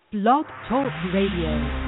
Blog Talk Radio.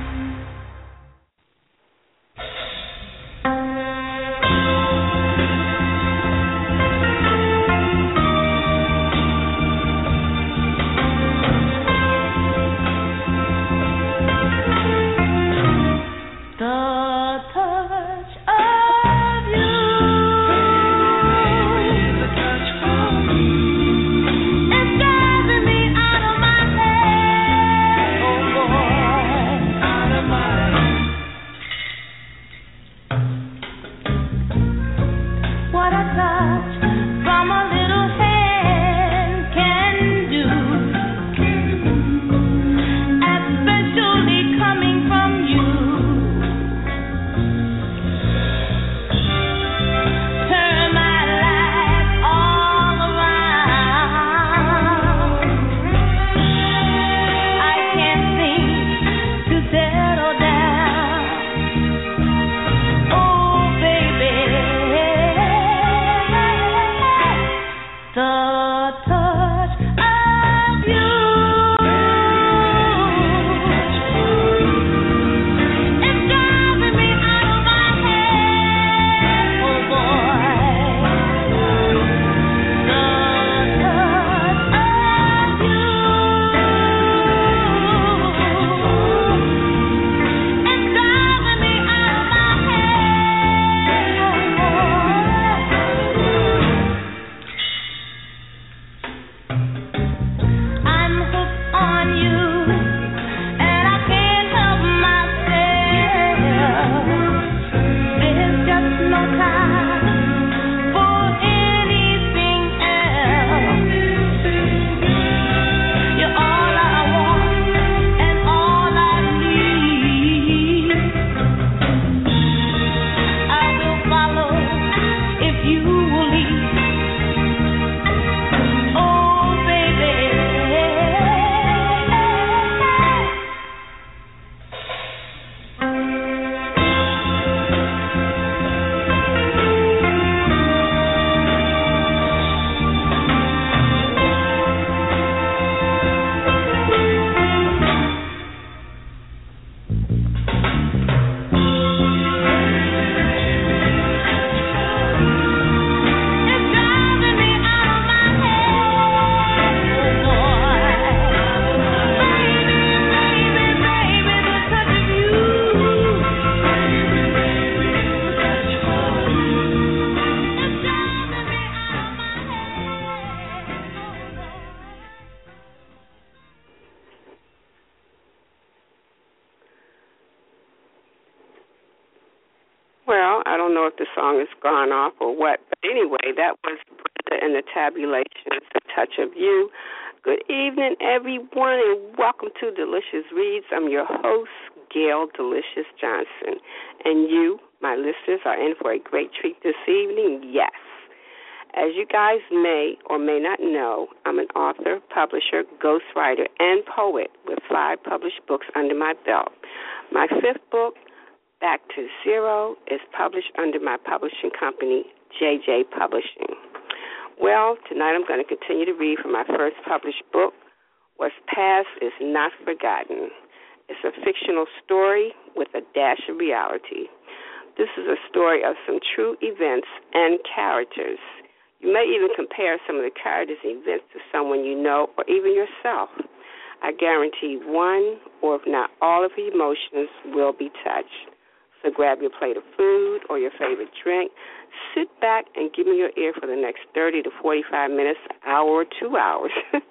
Well, I don't know if the song has gone off or what, but anyway, that was Brenda and the Tabulations, A Touch of You. Good evening, everyone, and welcome to Delicious Reads. I'm your host, Gail Delicious Johnson, and you, my listeners, are in for a great treat this evening. Yes. As you guys may or may not know, I'm an author, publisher, ghostwriter, and poet with 5 published books under my belt. My 5th book, Back to Zero, is published under my publishing company, JJ Publishing. Well, tonight I'm going to continue to read from my first published book, What's Past is Not Forgotten. It's a fictional story with a dash of reality. This is a story of some true events and characters. You may even compare some of the characters' events to someone you know or even yourself. I guarantee one, or if not all of your emotions will be touched. So grab your plate of food or your favorite drink, sit back and give me your ear for the next 30 to 45 minutes, hour or 2 hours.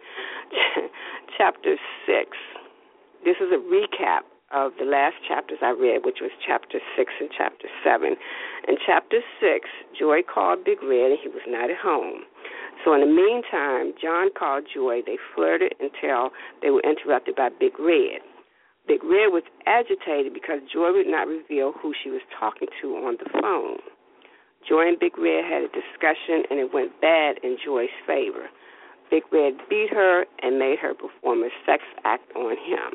Chapter 6. This is a recap of the last chapters I read, which was Chapter 6 and Chapter 7. In Chapter 6, Joy called Big Red and he was not at home. So in the meantime, John called Joy. They flirted until they were interrupted by Big Red. Big Red was agitated because Joy would not reveal who she was talking to on the phone. Joy and Big Red had a discussion, and it went bad in Joy's favor. Big Red beat her and made her perform a sex act on him.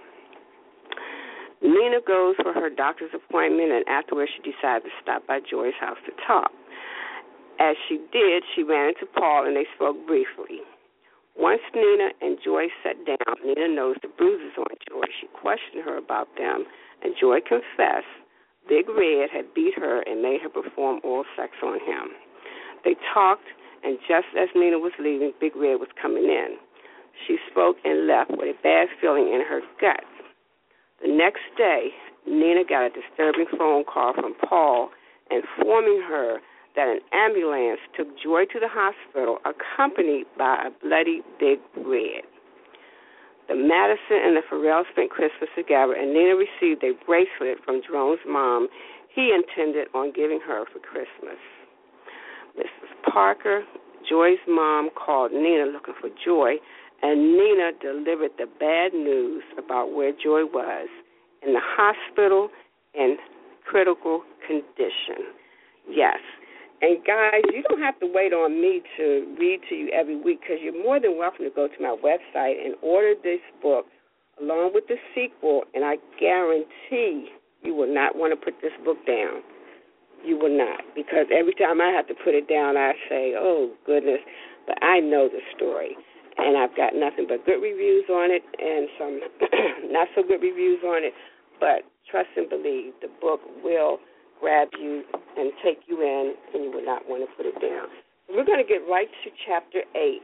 Nina goes for her doctor's appointment, and afterwards she decides to stop by Joy's house to talk. As she did, she ran into Paul, and they spoke briefly. Once Nina and Joy sat down, Nina noticed the bruises on Joy. She questioned her about them, and Joy confessed Big Red had beat her and made her perform oral sex on him. They talked, and just as Nina was leaving, Big Red was coming in. She spoke and left with a bad feeling in her gut. The next day, Nina got a disturbing phone call from Paul informing her that an ambulance took Joy to the hospital accompanied by a bloody Big Red. The Madison and the Farrell spent Christmas together, and Nina received a bracelet from Jerome's mom he intended on giving her for Christmas. Mrs. Parker, Joy's mom, called Nina looking for Joy, and Nina delivered the bad news about where Joy was, in the hospital in critical condition. Yes. And, guys, you don't have to wait on me to read to you every week, because you're more than welcome to go to my website and order this book along with the sequel, and I guarantee you will not want to put this book down. You will not, because every time I have to put it down, I say, oh, goodness, but I know the story, and I've got nothing but good reviews on it and some not-so-good reviews on it, but trust and believe, the book will grab you and take you in, and you will not want to put it down. We're going to get right to Chapter 8.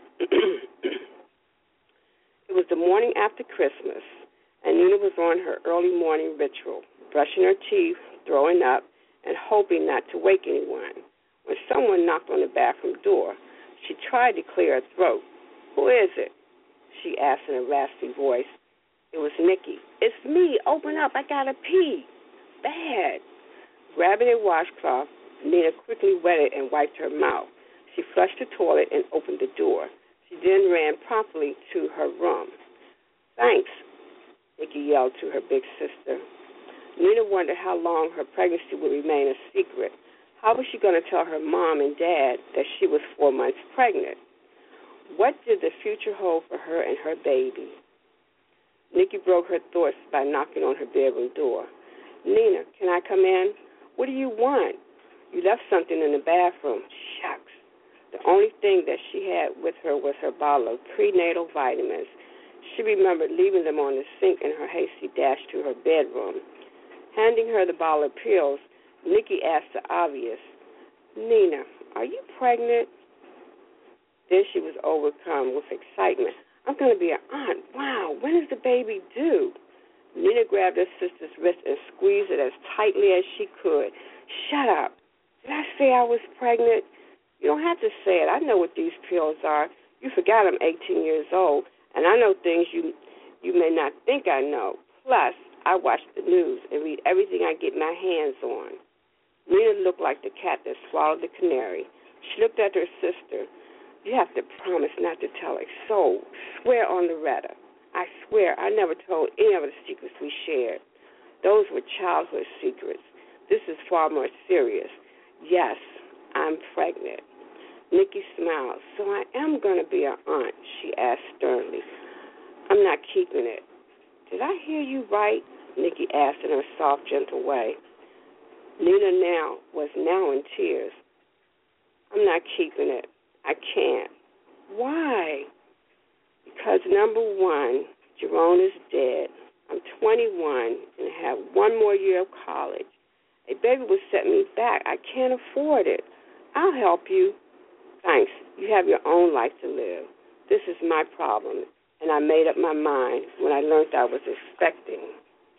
It was the morning after Christmas, and Nina was on her early morning ritual, brushing her teeth, throwing up, and hoping not to wake anyone, when someone knocked on the bathroom door. She tried to clear her throat. "Who is it?" she asked in a raspy voice. It was Nikki. "It's me. Open up. I gotta pee. Bad." Grabbing a washcloth, Nina quickly wetted and wiped her mouth. She flushed the toilet and opened the door. She then ran promptly to her room. "Thanks," Nikki yelled to her big sister. Nina wondered how long her pregnancy would remain a secret. How was she going to tell her mom and dad that she was 4 months pregnant? What did the future hold for her and her baby? Nikki broke her thoughts by knocking on her bedroom door. "Nina, can I come in? What do you want? You left something in the bathroom." Shucks. The only thing that she had with her was her bottle of prenatal vitamins. She remembered leaving them on the sink in her hasty dash to her bedroom. Handing her the bottle of pills, Nikki asked the obvious, "Nina, are you pregnant?" Then she was overcome with excitement. "I'm going to be an aunt. Wow, when is the baby due?" Nina grabbed her sister's wrist and squeezed it as tightly as she could. "Shut up. Did I say I was pregnant? You don't have to say it. I know what these pills are. You forgot I'm 18 years old, and I know things you may not think I know. Plus, I watch the news and read everything I get my hands on." Nina looked like the cat that swallowed the canary. She looked at her sister. "You have to promise not to tell a soul. Swear on Loretta." "I swear I never told any of the secrets we shared. Those were childhood secrets. This is far more serious. Yes, I'm pregnant." Nikki smiled. "So I am going to be an aunt?" she asked sternly. "I'm not keeping it." "Did I hear you right?" Nikki asked in her soft, gentle way. Nina was now in tears. "I'm not keeping it. I can't." "Why?" "Because, number one, Jerome is dead. I'm 21 and have one more year of college. A baby would set me back. I can't afford it. I'll help you." "Thanks. You have your own life to live. This is my problem, and I made up my mind when I learned I was expecting."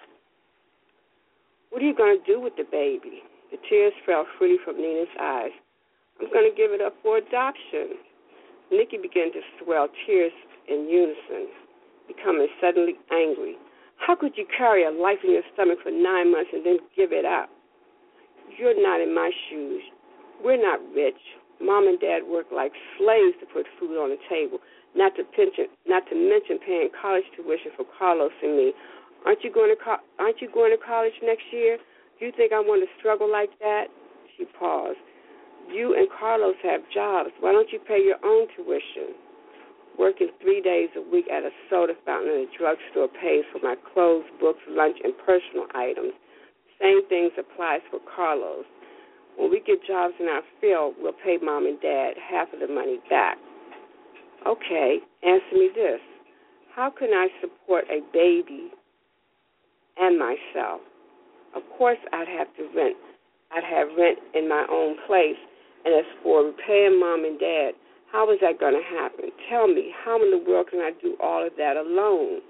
"What are you going to do with the baby?" The tears fell freely from Nina's eyes. "I'm going to give it up for adoption." Nikki began to swell, tears in unison, becoming suddenly angry. "How could you carry a life in your stomach for 9 months and then give it up? You're not in my shoes. We're not rich. Mom and Dad work like slaves to put food on the table, not to mention paying college tuition for Carlos and me. Aren't you going to college next year? Do you think I want to struggle like that?" She paused. "You and Carlos have jobs. Why don't you pay your own tuition?" "Working 3 days a week at a soda fountain in a drugstore pays for my clothes, books, lunch, and personal items. Same things applies for Carlos. When we get jobs in our field, we'll pay Mom and Dad half of the money back." "Okay, answer me this. How can I support a baby and myself. Of course, I'd have rent in my own place. And as for repaying Mom and Dad, how is that going to happen? Tell me, how in the world can I do all of that alone?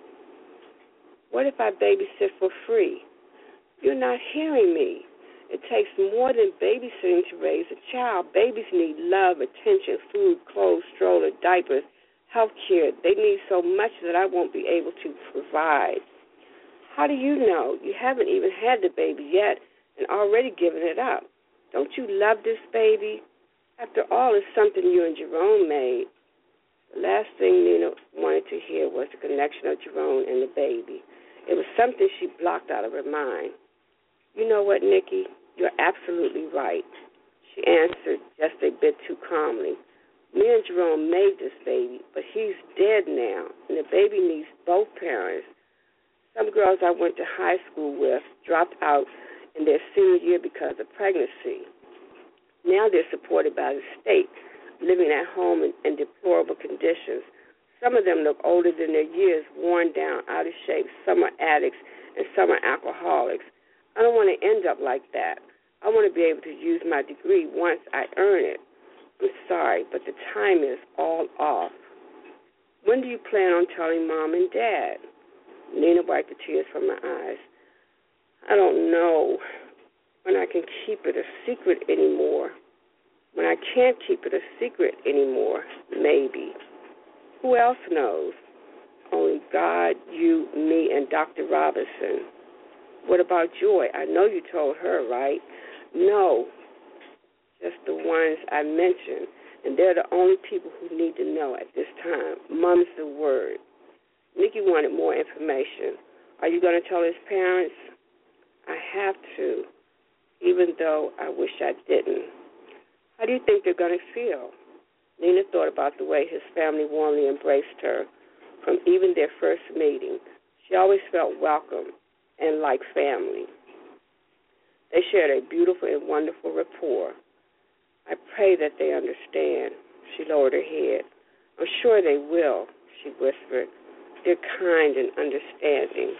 What if I babysit for free? You're not hearing me. It takes more than babysitting to raise a child. Babies need love, attention, food, clothes, stroller, diapers, health care. They need so much that I won't be able to provide. How do you know? You haven't even had the baby yet and already given it up. Don't you love this baby? After all, it's something you and Jerome made. The last thing Nina wanted to hear was the connection of Jerome and the baby. It was something she blocked out of her mind. You know what, Nikki? You're absolutely right. She answered just a bit too calmly. Me and Jerome made this baby, but he's dead now, and the baby needs both parents. Some girls I went to high school with dropped out in their senior year because of pregnancy. Now they're supported by the state, living at home in deplorable conditions. Some of them look older than their years, worn down, out of shape. Some are addicts, and some are alcoholics. I don't want to end up like that. I want to be able to use my degree once I earn it. I'm sorry, but the time is all off. When do you plan on telling Mom and Dad? Nina wiped the tears from her eyes. I don't know when I can keep it a secret anymore. When I can't keep it a secret anymore, maybe. Who else knows? Only God, you, me, and Dr. Robinson. What about Joy? I know you told her, right? No, just the ones I mentioned, and they're the only people who need to know at this time. Mum's the word. Nikki wanted more information. Are you going to tell his parents? I have to, even though I wish I didn't. How do you think they're going to feel? Nina thought about the way his family warmly embraced her from even their first meeting. She always felt welcome and like family. They shared a beautiful and wonderful rapport. I pray that they understand. She lowered her head. I'm sure they will, she whispered. They're kind and understanding.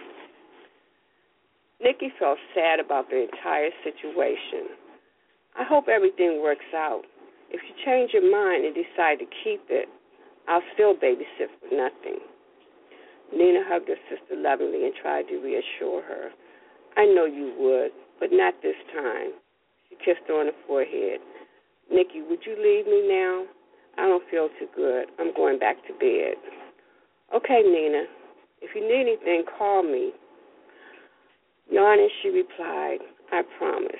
Nikki felt sad about the entire situation. I hope everything works out. If you change your mind and decide to keep it, I'll still babysit for nothing. Nina hugged her sister lovingly and tried to reassure her. I know you would, but not this time. She kissed her on the forehead. Nikki, would you leave me now? I don't feel too good. I'm going back to bed. Okay, Nina. If you need anything, call me. Yawning, she replied, I promise.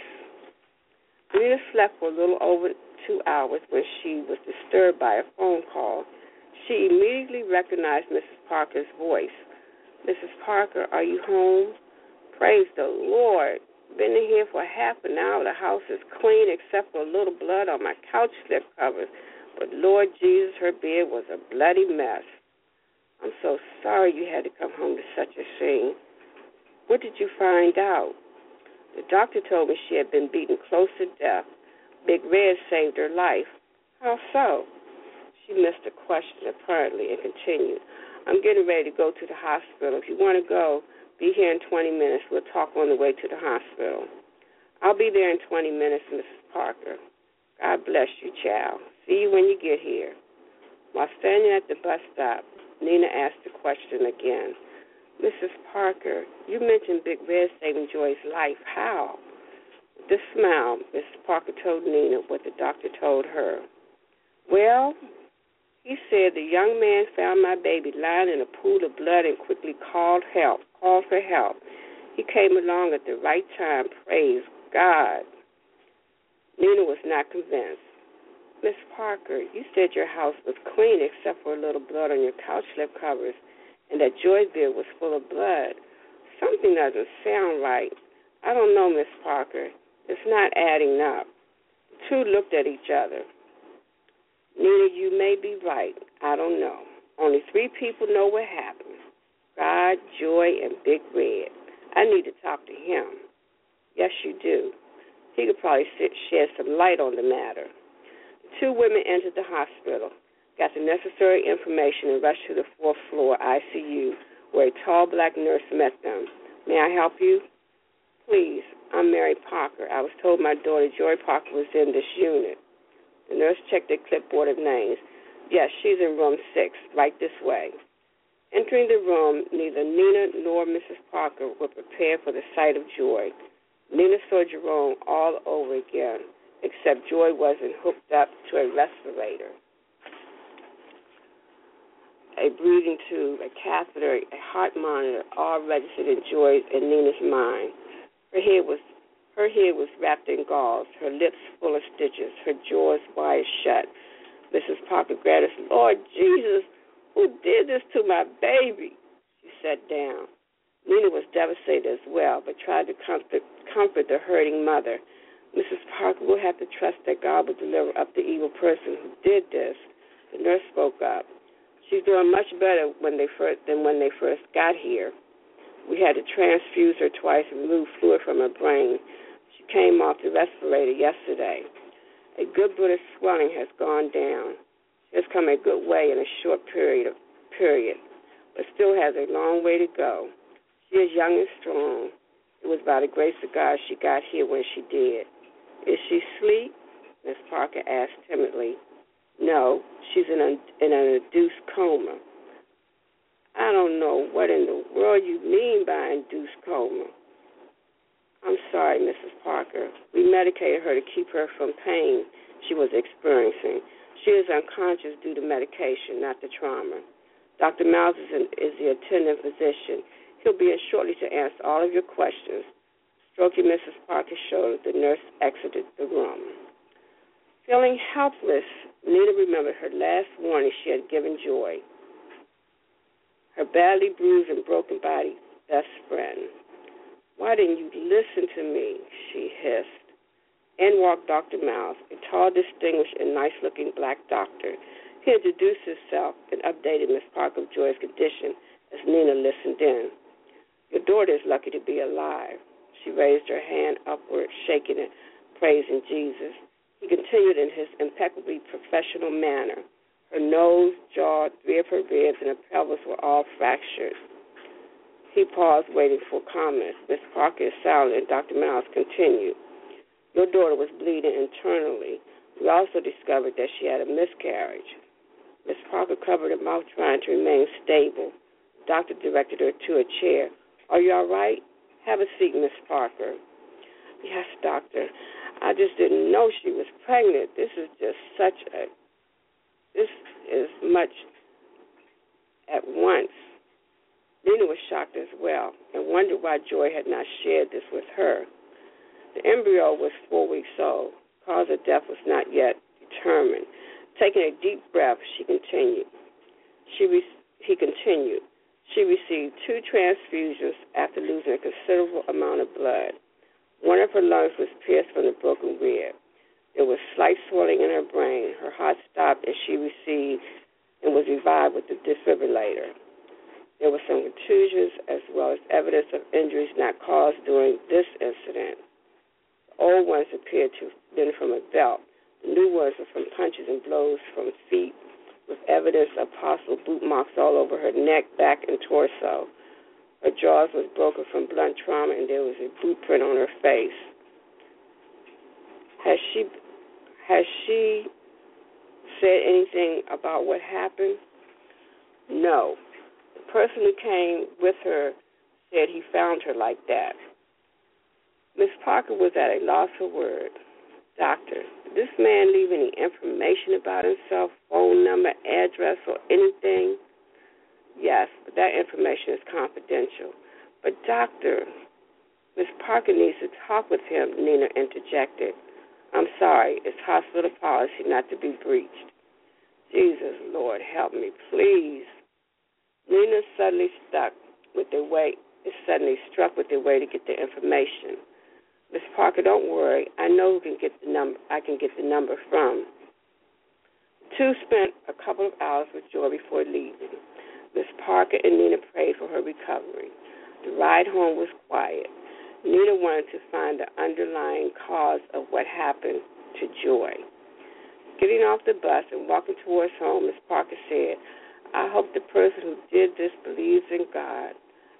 Nina slept for a little over 2 hours when she was disturbed by a phone call. She immediately recognized Mrs. Parker's voice. Mrs. Parker, are you home? Praise the Lord. Been in here for half an hour. The house is clean except for a little blood on my couch slip covers. But Lord Jesus, her bed was a bloody mess. I'm so sorry you had to come home to such a scene. What did you find out? The doctor told me she had been beaten close to death. Big Red saved her life. How so? She missed a question, apparently, and continued. I'm getting ready to go to the hospital. If you want to go, be here in 20 minutes. We'll talk on the way to the hospital. I'll be there in 20 minutes, Mrs. Parker. God bless you, child. See you when you get here. While standing at the bus stop, Nina asked the question again. Mrs. Parker, you mentioned Big Red saving Joy's life. How? With a smile, Mrs. Parker told Nina what the doctor told her. Well, he said the young man found my baby lying in a pool of blood and quickly called for help. He came along at the right time. Praise God. Nina was not convinced. Miss Parker, you said your house was clean except for a little blood on your couch slip covers and that Joy's bed was full of blood. Something doesn't sound right. I don't know, Miss Parker. It's not adding up. The two looked at each other. Nina, you may be right. I don't know. Only 3 people know what happened. God, Joy, and Big Red. I need to talk to him. Yes, you do. He could probably shed some light on the matter. The 2 women entered the hospital, got the necessary information, and rushed to the 4th floor ICU, where a tall black nurse met them. May I help you? Please, I'm Mary Parker. I was told my daughter Joy Parker was in this unit. The nurse checked their clipboard of names. Yes, she's in room 6, right this way. Entering the room, neither Nina nor Mrs. Parker were prepared for the sight of Joy. Nina saw Jerome all over again, except Joy wasn't hooked up to a respirator, a breathing tube, a catheter, a heart monitor, all registered in Joy's and Nina's mind. Her head was wrapped in gauze, her lips full of stitches, her jaws wide shut. Mrs. Parker grabbed us. Lord Jesus, who did this to my baby? She sat down. Nina was devastated as well, but tried to comfort the hurting mother. Mrs. Parker will have to trust that God will deliver up the evil person who did this. The nurse spoke up. She's doing much better than when they first got here. We had to transfuse her twice and remove fluid from her brain. She came off the respirator yesterday. A good bit of swelling has gone down. She has come a good way in a short period, but still has a long way to go. She is young and strong. It was by the grace of God she got here when she did. Is she asleep? Miss Parker asked timidly. No, she's in an induced coma. I don't know what in the world you mean by induced coma. I'm sorry, Mrs. Parker. We medicated her to keep her from pain she was experiencing. She is unconscious due to medication, not the trauma. Dr. Miles is the attending physician. He'll be in shortly to answer all of your questions. Stroking Mrs. Parker's shoulder, the nurse exited the room. Feeling helpless, Nina remembered her last warning she had given Joy. Her badly bruised and broken body best friend. Why didn't you listen to me? She hissed. In walked Dr. Miles, a tall, distinguished, and nice-looking black doctor. He introduced himself and updated Miss Parker of Joy's condition as Nina listened in. Your daughter is lucky to be alive. She raised her hand upward, shaking it, praising Jesus. He continued in his impeccably professional manner. Her nose, jaw, 3 of her ribs, and her pelvis were all fractured. He paused, waiting for comments. Miss Parker is silent, and Dr. Miles continued. Your daughter was bleeding internally. We also discovered that she had a miscarriage. Miss Parker covered her mouth, trying to remain stable. The doctor directed her to a chair. Are you all right? Have a seat, Miss Parker. Yes, doctor. I just didn't know she was pregnant. This is much at once. Nina was shocked as well and wondered why Joy had not shared this with her. The embryo was 4 weeks old. Cause of death was not yet determined. Taking a deep breath, he continued. She received 2 transfusions after losing a considerable amount of blood. One of her lungs was pierced from the broken rib. There was slight swelling in her brain. Her heart stopped as she received and was revived with the defibrillator. There were some contusions as well as evidence of injuries not caused during this incident. The old ones appeared to have been from a belt. The new ones were from punches and blows from feet, with evidence of possible boot marks all over her neck, back, and torso. Her jaws was broken from blunt trauma, and there was a boot print on her face. Has she said anything about what happened? No. The person who came with her said he found her like that. Miss Parker was at a loss for words. Doctor, did this man leave any information about himself, phone number, address, or anything? Yes, but that information is confidential. But, doctor, Miss Parker needs to talk with him, Nina interjected. I'm sorry, it's hospital policy not to be breached. Jesus, Lord, help me, please. Nina suddenly struck with the way to get the information. Miss Parker, don't worry. I know who can get the number. I can get the number from. The two spent a couple of hours with Joy before leaving. Miss Parker and Nina prayed for her recovery. The ride home was quiet. Nina wanted to find the underlying cause of what happened to Joy. Getting off the bus and walking towards home, Miss Parker said, I hope the person who did this believes in God.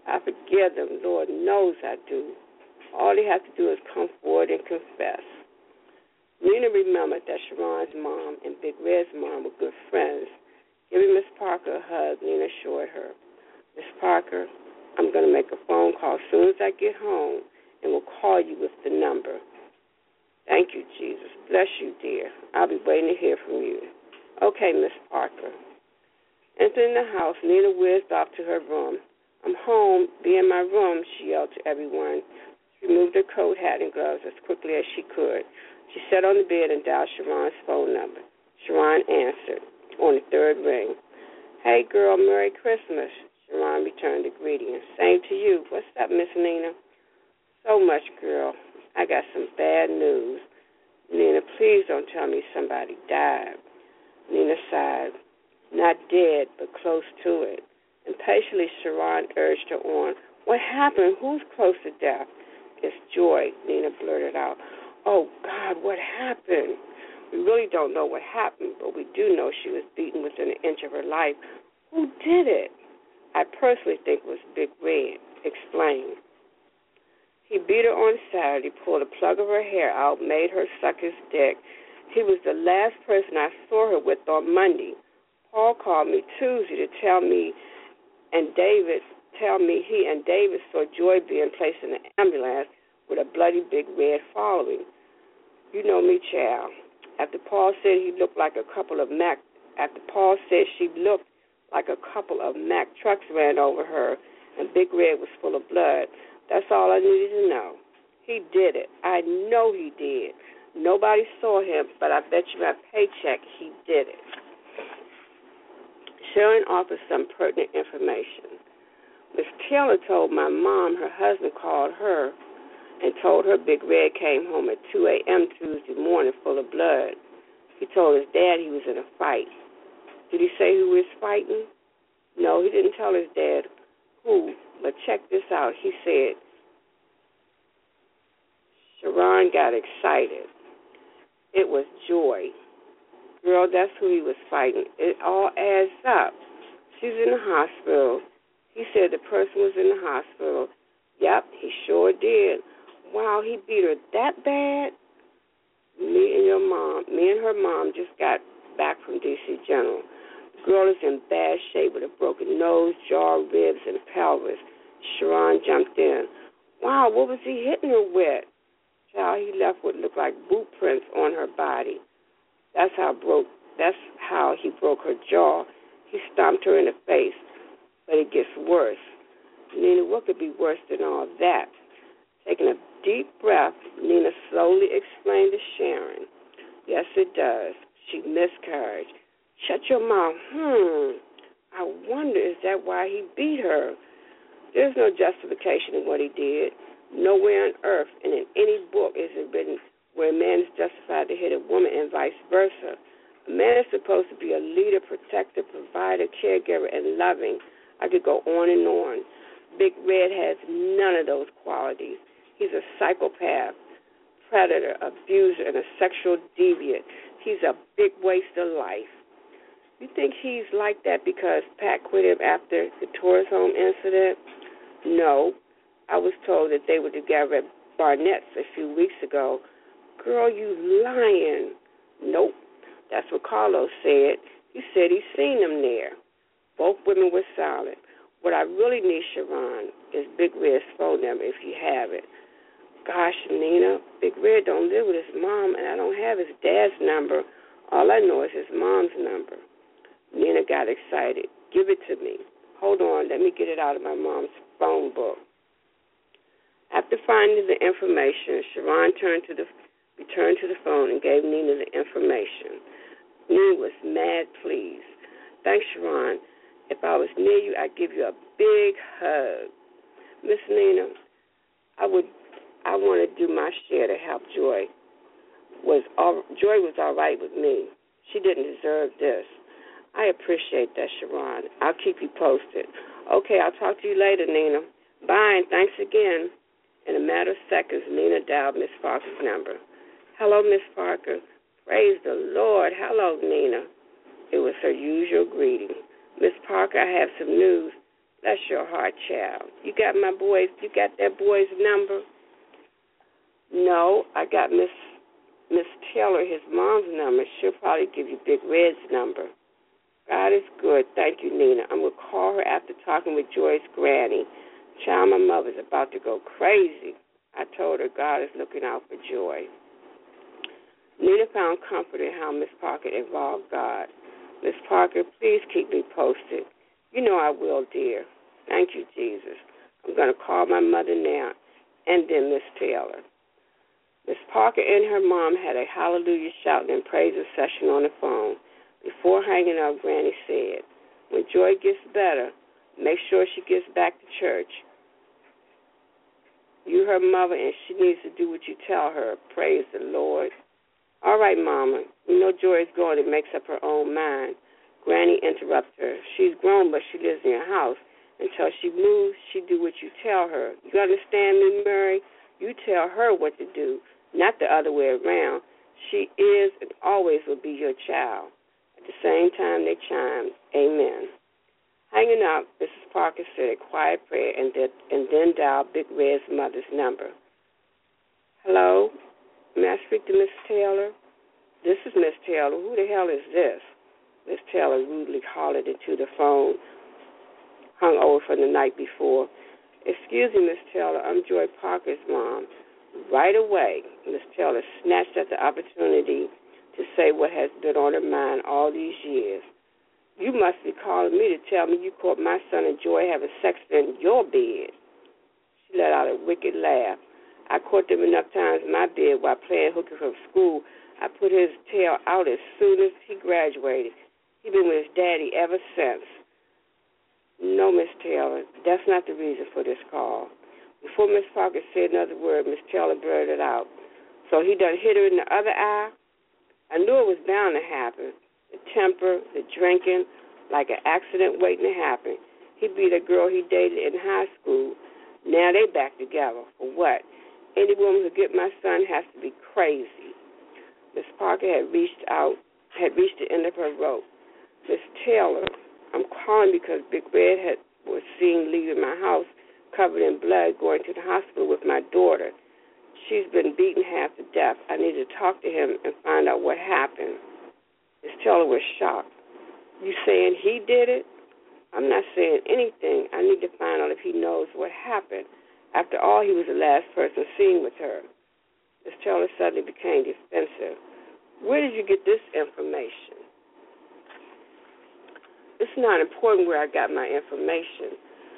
I forgive them. Lord knows I do. All they have to do is come forward and confess. Nina remembered that Sharon's mom and Big Red's mom were good friends. Giving Miss Parker a hug, Nina assured her, Miss Parker, I'm going to make a phone call as soon as I get home and will call you with the number. Thank you, Jesus. Bless you, dear. I'll be waiting to hear from you. Okay, Miss Parker. Entering the house, Nina whizzed off to her room. I'm home. Be in my room, she yelled to everyone. She removed her coat, hat, and gloves as quickly as she could. She sat on the bed and dialed Sharon's phone number. Sharon answered on the third ring. Hey, girl, Merry Christmas. Sharon returned the greeting. Same to you. What's up, Miss Nina? So much, girl. I got some bad news. Nina, please don't tell me somebody died. Nina sighed. Not dead, but close to it. Impatiently, Sharon urged her on. What happened? Who's close to death? It's Joy, Nina blurted out. Oh, God, what happened? We really don't know what happened, but we do know she was beaten within an inch of her life. Who did it? I personally think it was Big Red. Explain. He beat her on Saturday, pulled a plug of her hair out, made her suck his dick. He was the last person I saw her with on Monday. Paul called me Tuesday to tell me he and David saw Joy being placed in an ambulance with a bloody Big Red following. You know me, child. After Paul said she looked like a couple of Mack trucks ran over her, and Big Red was full of blood. That's all I needed to know. He did it. I know he did. Nobody saw him, but I bet you my paycheck he did it. Sharon offered some pertinent information. Miss Taylor told my mom her husband called her and told her Big Red came home at 2 a.m. Tuesday morning full of blood. He told his dad he was in a fight. Did he say who he was fighting? No, he didn't tell his dad who, but check this out. He said, Sharon got excited. It was Joy. Girl, that's who he was fighting. It all adds up. She's in the hospital. He said the person was in the hospital. Yep, he sure did. Wow, he beat her that bad? Me and her mom just got back from D.C. General. The girl is in bad shape with a broken nose, jaw, ribs, and pelvis. Sharon jumped in. Wow, what was he hitting her with? Child, he left what looked like boot prints on her body. That's how he broke her jaw. He stomped her in the face. But it gets worse. Nina, what could be worse than all that? Taking a deep breath, Nina slowly explained to Sharon. Yes, it does. She miscarried. Shut your mouth. I wonder, is that why he beat her? There's no justification in what he did. Nowhere on earth and in any book is it written where a man is justified to hit a woman and vice versa. A man is supposed to be a leader, protector, provider, caregiver, and loving. I could go on and on. Big Red has none of those qualities. He's a psychopath, predator, abuser, and a sexual deviant. He's a big waste of life. You think he's like that because Pat quit him after the tourist home incident? No. I was told that they were together at Barnett's a few weeks ago. Girl, you lying. Nope. That's what Carlos said. He said he's seen them there. Both women were silent. What I really need, Sharon, is Big Red's phone number if you have it. Gosh, Nina, Big Red don't live with his mom, and I don't have his dad's number. All I know is his mom's number. Nina got excited. Give it to me. Hold on, let me get it out of my mom's phone book. After finding the information, Sharon returned to the phone and gave Nina the information. Nina was mad pleased. Thanks, Sharon. If I was near you, I'd give you a big hug. Miss Nina, I want to do my share to help Joy. Joy was all right with me. She didn't deserve this. I appreciate that, Sharon. I'll keep you posted. Okay, I'll talk to you later, Nina. Bye, and thanks again. In a matter of seconds, Nina dialed Miss Parker's number. Hello, Miss Parker. Praise the Lord. Hello, Nina. It was her usual greeting. Miss Parker, I have some news. Bless your heart, child. You got that boy's number? No, I got Miss Taylor, his mom's number. She'll probably give you Big Red's number. God is good. Thank you, Nina. I'm going to call her after talking with Joy's granny. Child, my mother's about to go crazy. I told her God is looking out for Joy. Nina found comfort in how Miss Parker involved God. Miss Parker, please keep me posted. You know I will, dear. Thank you, Jesus. I'm going to call my mother now and then Miss Taylor. Miss Parker and her mom had a hallelujah shouting and praises session on the phone. Before hanging up, Granny said, when Joy gets better, make sure she gets back to church. You her mother, and she needs to do what you tell her. Praise the Lord. All right, Mama. You know Joy is going and makes up her own mind. Granny interrupted her. She's grown, but she lives in your house. Until she moves, she do what you tell her. You understand me, Mary? You tell her what to do, not the other way around. She is and always will be your child. At the same time, they chimed, Amen. Hanging up, Mrs. Parker said a quiet prayer and then dialed Big Red's mother's number. Hello? May I speak to Miss Taylor? This is Miss Taylor. Who the hell is this? Miss Taylor rudely hollered into the phone, hung over from the night before. Excuse me, Miss Taylor, I'm Joy Parker's mom. Right away, Miss Taylor snatched at the opportunity to say what has been on her mind all these years. You must be calling me to tell me you caught my son and Joy having sex in your bed. She let out a wicked laugh. I caught them enough times in my bed while playing hooky from school. I put his tail out as soon as he graduated. He's been with his daddy ever since. No, Miss Taylor, that's not the reason for this call. Before Miss Parker said another word, Miss Taylor blurted out, so he done hit her in the other eye? I knew it was bound to happen. The temper, the drinking, like an accident waiting to happen. He beat a girl he dated in high school. Now they back together. For what? Any woman who get my son has to be crazy. Miss Parker had reached the end of her rope. Miss Taylor, I'm calling because Big Red was seen leaving my house covered in blood going to the hospital with my daughter. She's been beaten half to death. I need to talk to him and find out what happened. Miss Taylor was shocked. You saying he did it? I'm not saying anything. I need to find out if he knows what happened. After all, he was the last person seen with her. Miss Taylor suddenly became defensive. Where did you get this information? It's not important where I got my information.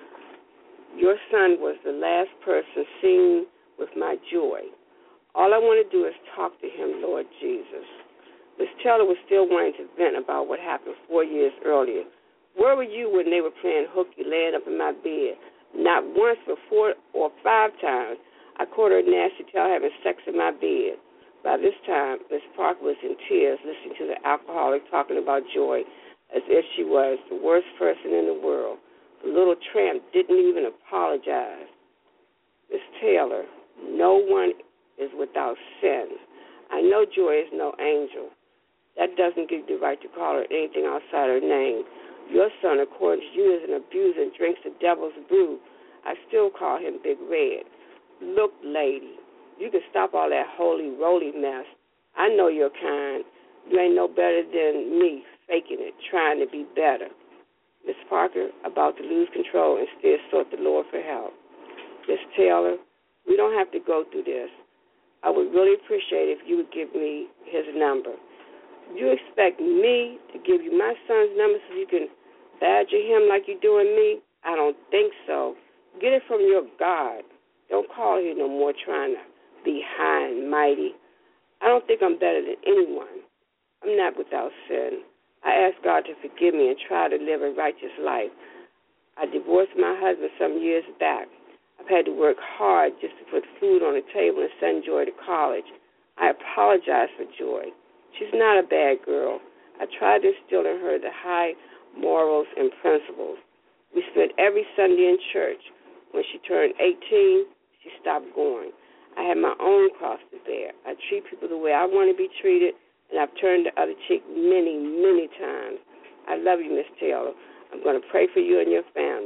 Your son was the last person seen with my Joy. All I want to do is talk to him, Lord Jesus. Miss Taylor was still wanting to vent about what happened 4 years earlier. Where were you when they were playing hooky, laying up in my bed? Not once, but 4 or 5 times. I caught her nasty tail having sex in my bed. By this time, Miss Parker was in tears, listening to the alcoholic talking about Joy as if she was the worst person in the world. The little tramp didn't even apologize. Miss Taylor, no one is without sin. I know Joy is no angel. That doesn't give you the right to call her anything outside her name. Your son, according to you, is an abuser and drinks the devil's brew. I still call him Big Red. Look, lady, you can stop all that holy-roly mess. I know your kind. You ain't no better than me, faking it, trying to be better. Miss Parker, about to lose control, instead sought the Lord for help. Miss Taylor, we don't have to go through this. I would really appreciate it if you would give me his number. You expect me to give you my son's number so you can badger him like you're doing me? I don't think so. Get it from your God. Don't call here no more trying to be high and mighty. I don't think I'm better than anyone. I'm not without sin. I ask God to forgive me and try to live a righteous life. I divorced my husband some years back. I've had to work hard just to put food on the table and send Joy to college. I apologize for Joy. She's not a bad girl. I tried to instill in her the high morals and principles. We spent every Sunday in church. When she turned 18, she stopped going. I had my own cross to bear. I treat people the way I want to be treated, and I've turned the other cheek many, many times. I love you, Miss Taylor. I'm going to pray for you and your family.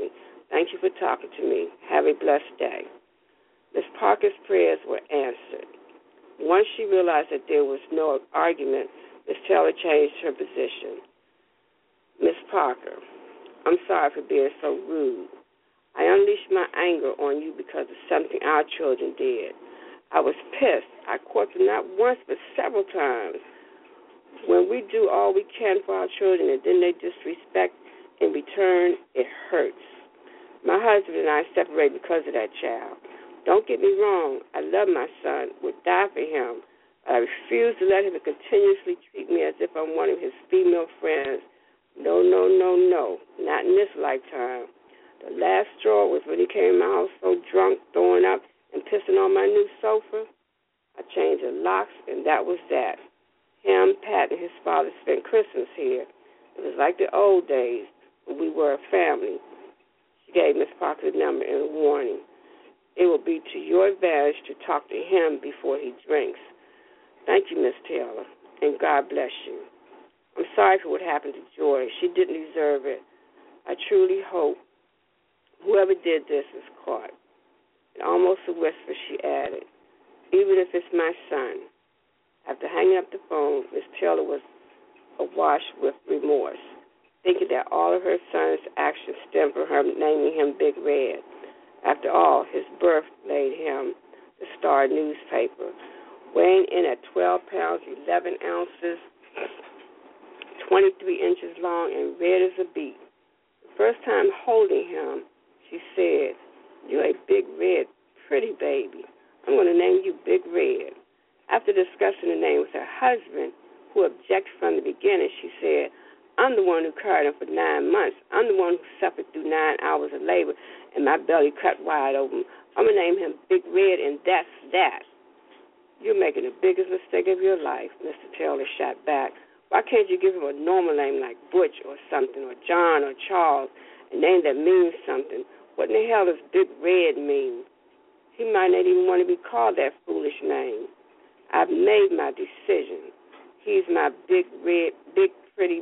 Thank you for talking to me. Have a blessed day. Miss Parker's prayers were answered. Once she realized that there was no argument, Miss Taylor changed her position. Miss Parker, I'm sorry for being so rude. I unleashed my anger on you because of something our children did. I was pissed. I caught them not once but several times. When we do all we can for our children and then they disrespect in return, it hurts. My husband and I separated because of that child. Don't get me wrong. I love my son, would die for him. I refuse to let him continuously treat me as if I'm one of his female friends. No, no, no, no. Not in this lifetime. The last straw was when he came in my house so drunk, throwing up, and pissing on my new sofa. I changed the locks, and that was that. Him, Pat, and his father spent Christmas here. It was like the old days when we were a family. She gave Miss Parker the number and a warning. It will be to your advantage to talk to him before he drinks. Thank you, Miss Taylor, and God bless you. I'm sorry for what happened to Joy. She didn't deserve it. I truly hope whoever did this is caught. And almost a whisper, she added, even if it's my son. After hanging up the phone, Miss Taylor was awash with remorse, thinking that all of her son's actions stemmed from her naming him Big Red. After all, his birth made him the Star newspaper, weighing in at 12 pounds, 11 ounces, 23 inches long, and red as a beet. The first time holding him, she said, "You're a big, red, pretty baby. I'm going to name you Big Red." After discussing the name with her husband, who objected from the beginning, she said, "I'm the one who carried him for 9 months. I'm the one who suffered through 9 hours of labor and my belly cut wide open. I'm going to name him Big Red, and that's that." "You're making the biggest mistake of your life," Mr. Taylor shot back. "Why can't you give him a normal name like Butch or something, or John or Charles, a name that means something? What in the hell does Big Red mean? He might not even want to be called that foolish name. I've made my decision. He's my big red pretty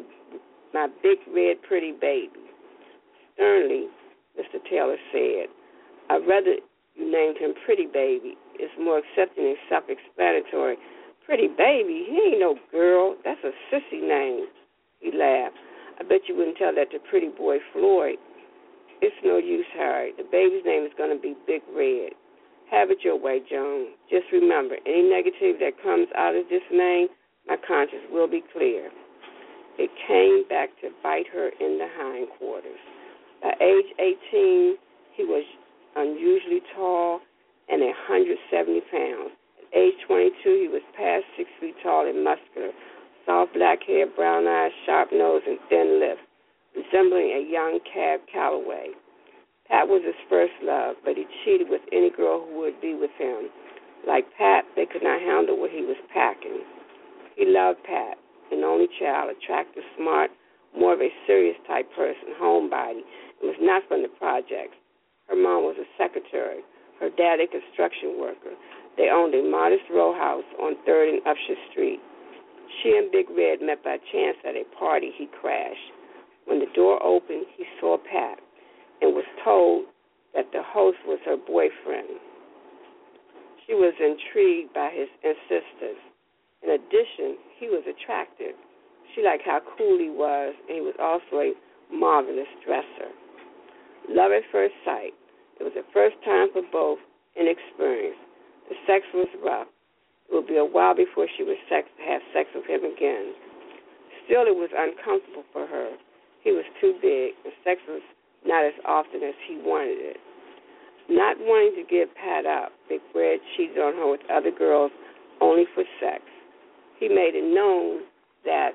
baby." Sternly, Mr. Taylor said, "I'd rather you named him Pretty Baby. It's more accepting and self-explanatory. Pretty Baby? He ain't no girl. That's a sissy name." He laughed. "I bet you wouldn't tell that to pretty boy Floyd." "It's no use, Harry. The baby's name is going to be Big Red. Have it your way, Joan. Just remember, any negativity that comes out of this name, my conscience will be clear." It came back to bite her in the hindquarters. By age 18, he was unusually tall and 170 pounds. At age 22, he was past 6 feet tall and muscular, soft black hair, brown eyes, sharp nose, and thin lips, resembling a young Cab Calloway. Pat was his first love, but he cheated with any girl who would be with him. Like Pat, they could not handle what he was packing. He loved Pat, an only child, attractive, smart, more of a serious type person, homebody, and was not from the projects. Her mom was a secretary, her dad a construction worker. They owned a modest row house on 3rd and Upshur Street. She and Big Red met by chance at a party he crashed. When the door opened, he saw Pat and was told that the host was her boyfriend. She was intrigued by his insistence. In addition, he was attractive. She liked how cool he was, and he was also a marvelous dresser. Love at first sight. It was the first time for both, inexperienced. The sex was rough. It would be a while before she would have sex with him again. Still, it was uncomfortable for her. He was too big, and sex was not as often as he wanted it. Not wanting to give Pat up, Big Red cheated on her with other girls only for sex. He made it known that,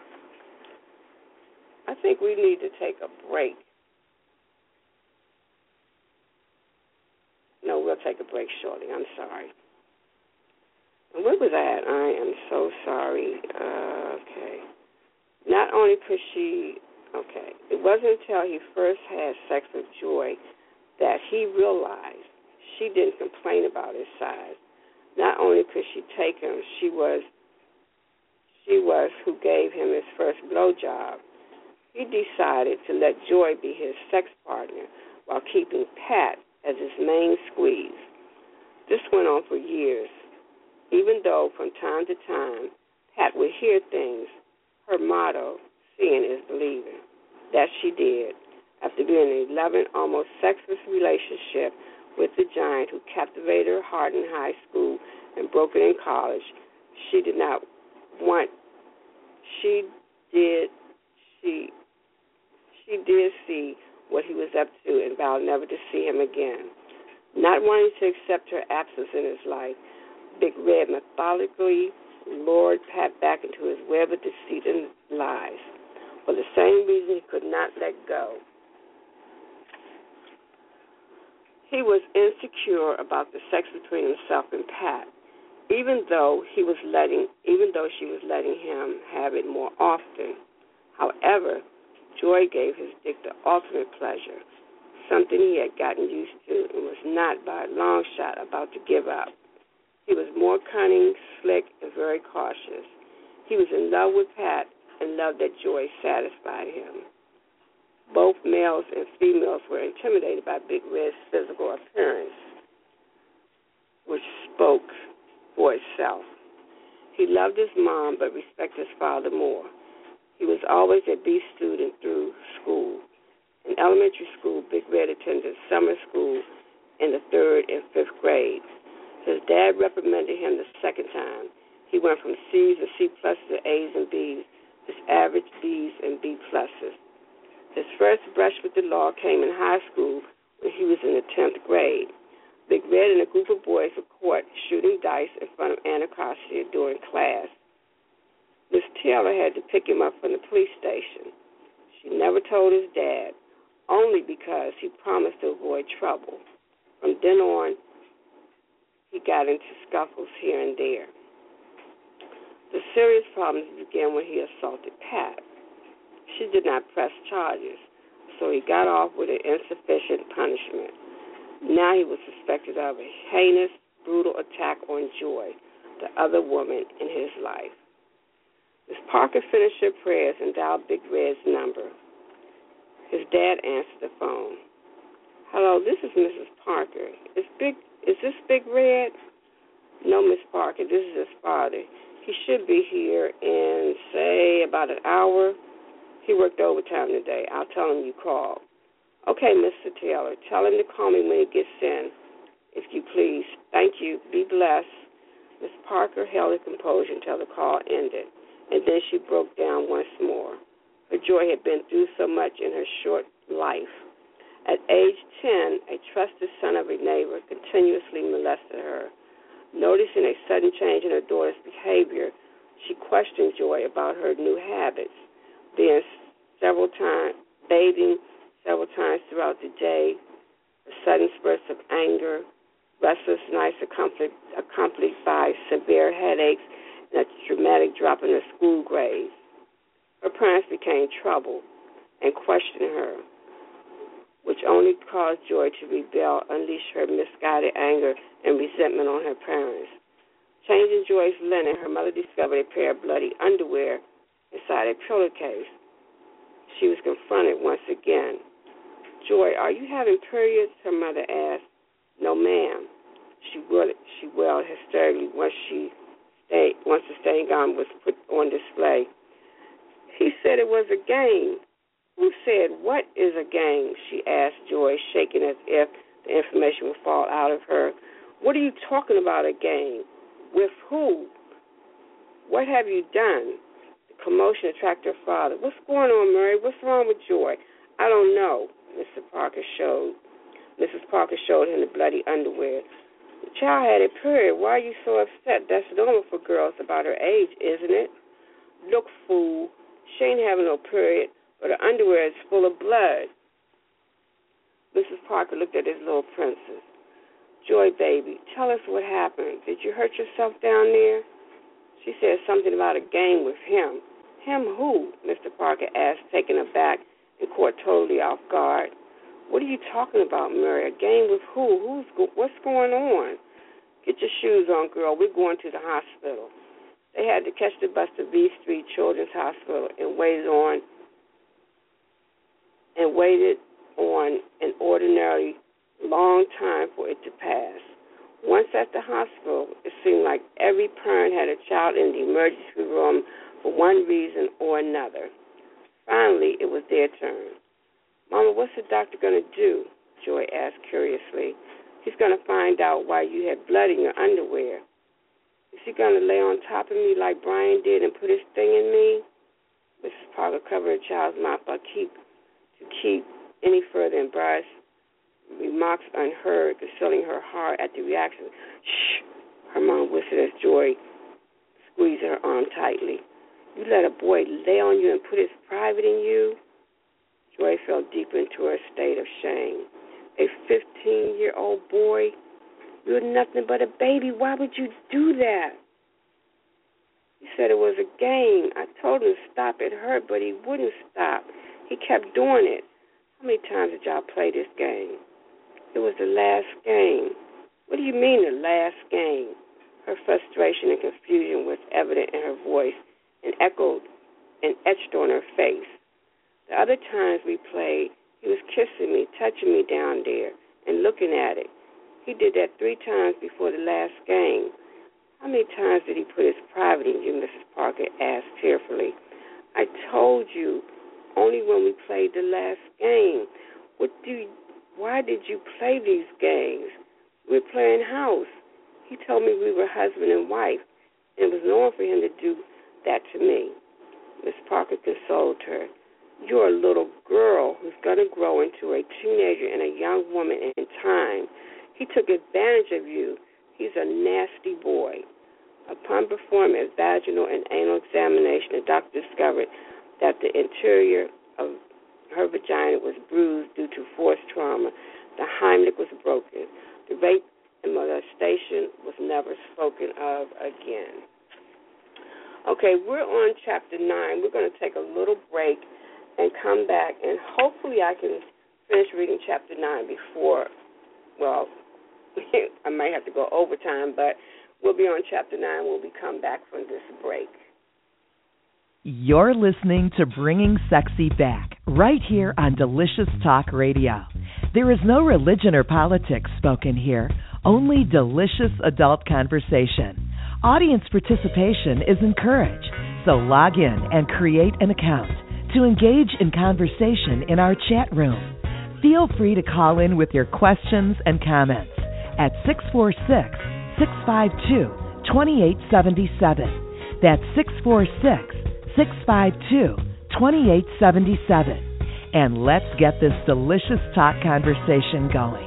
"I think we need to take a break." No, we'll take a break shortly. I'm sorry. And where was I at? I am so sorry. Okay. Not only could she... Okay. It wasn't until he first had sex with Joy that he realized she didn't complain about his size. Not only could she take him, she was who gave him his first blowjob. He decided to let Joy be his sex partner while keeping Pat as his main squeeze. This went on for years, even though from time to time Pat would hear things. Her motto, seeing is believing. That she did. After being in an 11, almost sexless relationship with the giant who captivated her heart in high school and broke it in college, she did see what he was up to and vowed never to see him again. Not wanting to accept her absence in his life, Big Red methodically lured Pat back into his web of deceit and lies for the same reason he could not let go. He was insecure about the sex between himself and Pat, even though she was letting him have it more often. However, Joy gave his dick the ultimate pleasure, something he had gotten used to and was not by a long shot about to give up. He was more cunning, slick, and very cautious. He was in love with Pat and loved that Joy satisfied him. Both males and females were intimidated by Big Red's physical appearance, which spoke for itself. He loved his mom but respected his father more. He was always a B student through school. In elementary school, Big Red attended summer school in the 3rd and 5th grades. His dad reprimanded him the second time. He went from C's and C pluses to A's and B's, his average B's and B pluses. His first brush with the law came in high school when he was in the 10th grade. Big Red and a group of boys were caught shooting dice in front of Anacostia during class. Miss Taylor had to pick him up from the police station. She never told his dad, only because he promised to avoid trouble. From then on, he got into scuffles here and there. The serious problems began when he assaulted Pat. She did not press charges, so he got off with an insufficient punishment. Now he was suspected of a heinous, brutal attack on Joy, the other woman in his life. Miss Parker finished her prayers and dialed Big Red's number. His dad answered the phone. "Hello, this is Mrs. Parker. Is this Big Red?" "No, Miss Parker, this is his father. He should be here in, say, about an hour. He worked overtime today. I'll tell him you called." "Okay, Mr. Taylor. Tell him to call me when he gets in, if you please. Thank you. Be blessed." Miss Parker held her composure until the call ended, and then she broke down once more. Her Joy had been through so much in her short life. At age 10, a trusted son of a neighbor continuously molested her. Noticing a sudden change in her daughter's behavior, she questioned Joy about her new habits, bathing several times throughout the day, a sudden spurts of anger, restless nights accompanied by severe headaches, and a dramatic drop in her school grades. Her parents became troubled and questioned her, which only caused Joy to rebel, unleash her misguided anger and resentment on her parents. Changing Joy's linen, her mother discovered a pair of bloody underwear inside a pillowcase. She was confronted once again. "Joy, are you having periods?" her mother asked. "No, ma'am." She wailed hysterically once the stained garment was put on display. "He said it was a game." "Who said what is a game?" she asked Joy, shaking as if the information would fall out of her. "What are you talking about, a game? With who? What have you done?" The commotion attracted her father. "What's going on, Murray? What's wrong with Joy?" "I don't know." Mrs. Parker showed him the bloody underwear. "The child had a period. Why are you so upset? That's normal for girls about her age, isn't it?" "Look, fool, she ain't having no period, but her underwear is full of blood." Mrs. Parker looked at his little princess. "Joy, baby, tell us what happened. Did you hurt yourself down there?" She said something about a game with him. "Him who?" Mr. Parker asked, taken aback and caught totally off guard. "What are you talking about, Mary? A game with who? What's going on?" "Get your shoes on, girl. We're going to the hospital." They had to catch the bus to V Street Children's Hospital and waited on an ordinarily long time for it to pass. Once at the hospital, it seemed like every parent had a child in the emergency room for one reason or another. Finally, it was their turn. Mama, what's the doctor going to do? Joy asked curiously. He's going to find out why you had blood in your underwear. Is he going to lay on top of me like Brian did and put his thing in me? Mrs. Parker covered her child's mouth to keep any further embarrassed remarks unheard, concealing her heart at the reaction. Shh, her mom whispered as Joy squeezed her arm tightly. You let a boy lay on you and put his private in you? Joy fell deeper into her state of shame. A 15-year-old boy? You're nothing but a baby. Why would you do that? He said it was a game. I told him to stop. It hurt, but he wouldn't stop. He kept doing it. How many times did y'all play this game? It was the last game. What do you mean the last game? Her frustration and confusion was evident in her voice and echoed and etched on her face. The other times we played, he was kissing me, touching me down there, and looking at it. He did that 3 times before the last game. How many times did he put his private in you, Mrs. Parker asked tearfully. I told you, only when we played the last game. Why did you play these games? We're playing house. He told me we were husband and wife, and it was normal for him to do that to me. Miss Parker consoled her. You're a little girl who's going to grow into a teenager and a young woman in time. He took advantage of you. He's a nasty boy. Upon performing a vaginal and anal examination, the doctor discovered that the interior of her vagina was bruised due to forced trauma. The Heimlich was broken. The rape and molestation was never spoken of again. Okay, we're on Chapter 9. We're going to take a little break and come back, and hopefully I can finish reading Chapter 9 before, well, I might have to go overtime, but we'll be on Chapter 9 when we come back from this break. You're listening to Bringing Sexy Back, right here on Delicious Talk Radio. There is no religion or politics spoken here, only delicious adult conversation. Audience participation is encouraged, so log in and create an account to engage in conversation in our chat room. Feel free to call in with your questions and comments at 646-652-2877. That's 646-652-2877. And let's get this delicious talk conversation going.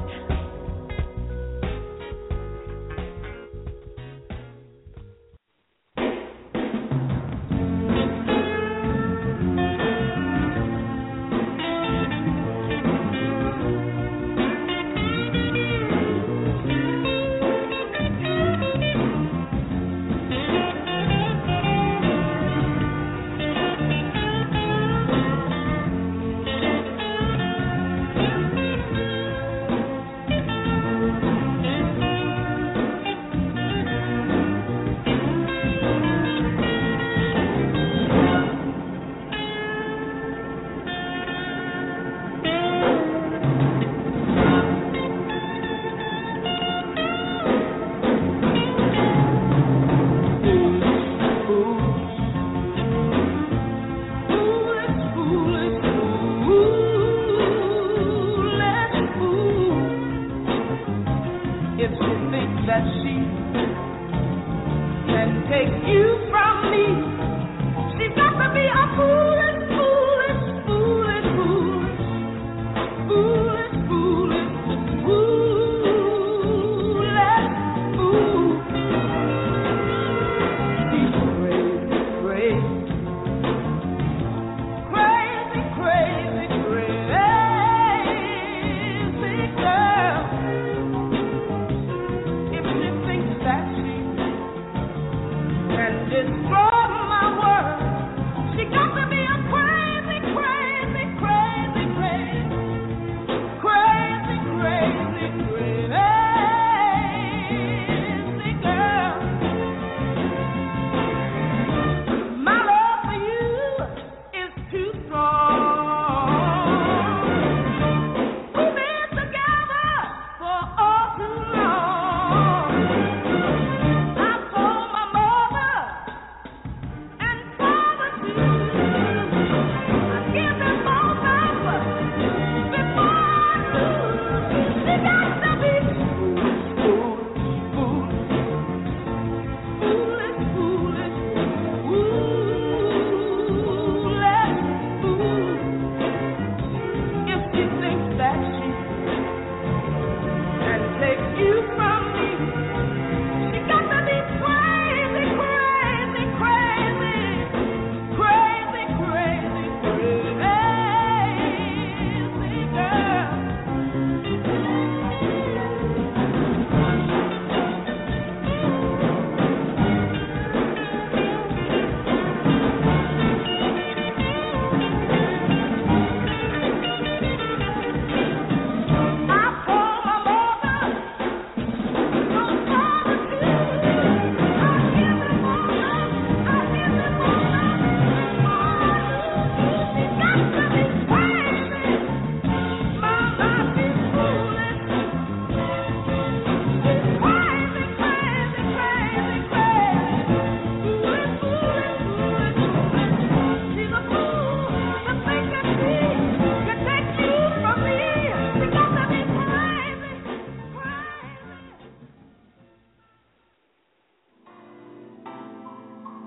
Destroy my world. She got to be a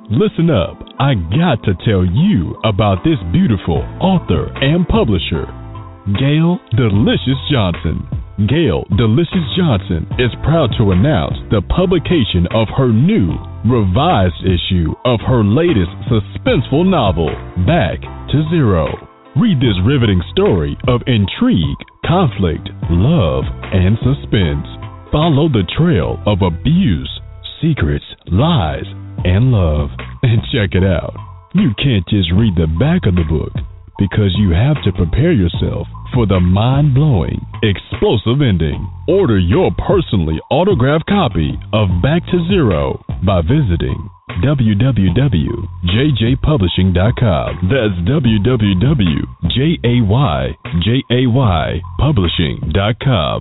Listen up. I got to tell you about this beautiful author and publisher, Gail Delicious Johnson. Gail Delicious Johnson is proud to announce the publication of her new, revised issue of her latest suspenseful novel, Back to Zero. Read this riveting story of intrigue, conflict, love, and suspense. Follow the trail of abuse, secrets, lies, and love. And check it out. You can't just read the back of the book, because you have to prepare yourself for the mind-blowing, explosive ending. Order your personally autographed copy of Back to Zero by visiting www.jaypublishing.com. That's www.jaypublishing.com.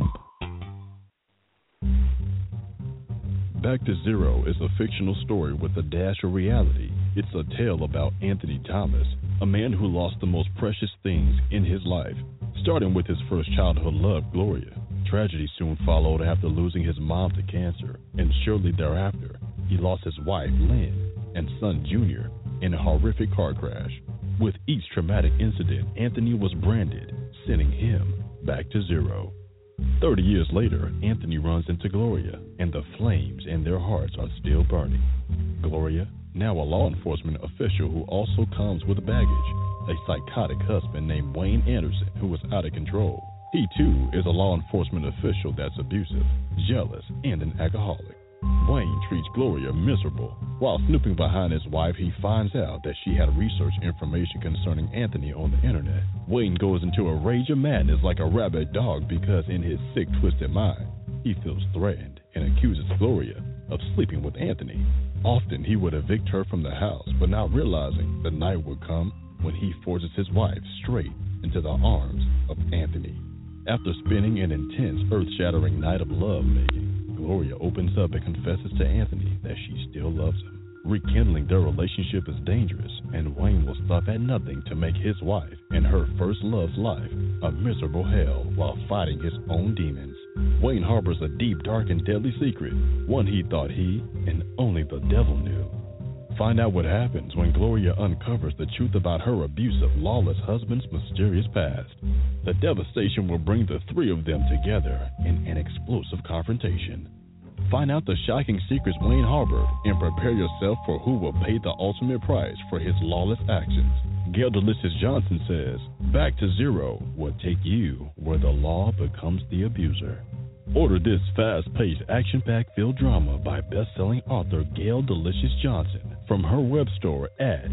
Back to Zero is a fictional story with a dash of reality. It's a tale about Anthony Thomas, a man who lost the most precious things in his life, starting with his first childhood love, Gloria. Tragedy soon followed after losing his mom to cancer, and shortly thereafter, he lost his wife, Lynn, and son, Junior, in a horrific car crash. With each traumatic incident, Anthony was branded, sending him back to zero. 30 years later, Anthony runs into Gloria, and the flames in their hearts are still burning. Gloria, now a law enforcement official who also comes with baggage, a psychotic husband named Wayne Anderson who is out of control. He too is a law enforcement official that's abusive, jealous, and an alcoholic. Wayne treats Gloria miserable. While snooping behind his wife, he finds out that she had researched information concerning Anthony on the internet. Wayne goes into a rage of madness like a rabid dog because in his sick, twisted mind, he feels threatened and accuses Gloria of sleeping with Anthony. Often he would evict her from the house, but not realizing the night would come when he forces his wife straight into the arms of Anthony. After spending an intense, earth-shattering night of love-making, Gloria opens up and confesses to Anthony that she still loves him. Rekindling their relationship is dangerous, and Wayne will stop at nothing to make his wife and her first love's life a miserable hell while fighting his own demons. Wayne harbors a deep, dark, and deadly secret, one he thought he and only the devil knew. Find out what happens when Gloria uncovers the truth about her abusive, lawless husband's mysterious past. The devastation will bring the three of them together in an explosive confrontation. Find out the shocking secrets Wayne harbored and prepare yourself for who will pay the ultimate price for his lawless actions. Gail Delicious Johnson says, Back to Zero will take you where the law becomes the abuser. Order this fast-paced, action-packed filled drama by best-selling author Gail Delicious Johnson from her web store at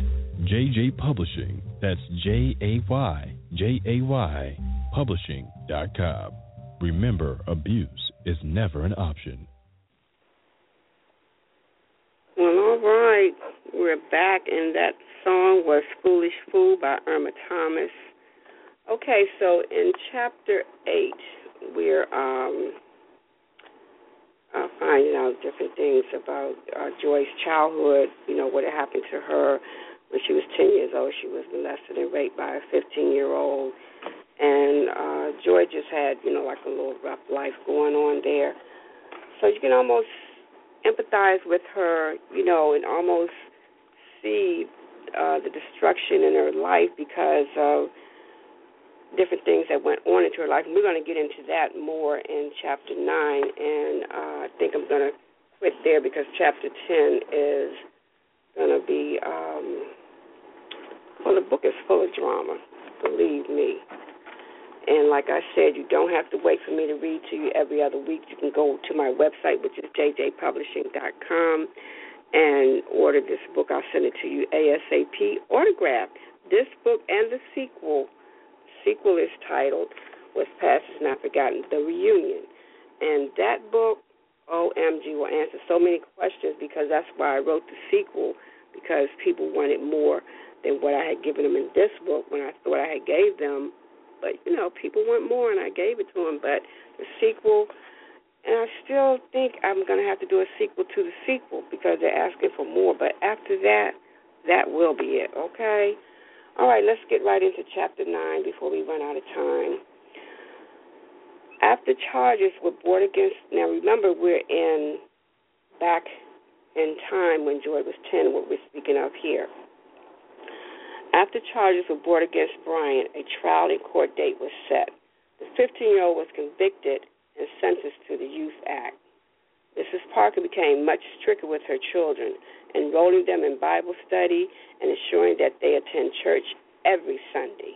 JJ Publishing. That's JAYJAY Publishing.com. Remember, abuse is never an option. Well, all right. We're back, and that song was Foolish Fool by Irma Thomas. Okay, so in Chapter 8, we're finding out different things about Joy's childhood, what had happened to her when she was 10 years old. She was molested and raped by a 15-year-old. And Joy just had, like a little rough life going on there. So you can almost empathize with her, and almost see the destruction in her life because of different things that went on into her life. And we're going to get into that more in Chapter 9, and I think I'm going to quit there because Chapter 10 is going to be, the book is full of drama, believe me. And like I said, you don't have to wait for me to read to you every other week. You can go to my website, which is jjpublishing.com, and order this book. I'll send it to you ASAP, autographed. This book and the sequel is titled What's Past Is Not Forgotten, The Reunion. And that book, OMG, will answer so many questions because that's why I wrote the sequel, because people wanted more than what I had given them in this book when I thought I had gave them. But, people want more, and I gave it to them. But the sequel, and I still think I'm going to have to do a sequel to the sequel because they're asking for more. But after that, that will be it, okay? All right, let's get right into Chapter 9 before we run out of time. After charges were brought against, now remember we're back in time when Joy was 10, what we're speaking of here. After charges were brought against Bryant, a trial and court date was set. The 15-year-old was convicted and sentenced to the Youth Act. Mrs. Parker became much stricter with her children, enrolling them in Bible study and ensuring that they attend church every Sunday.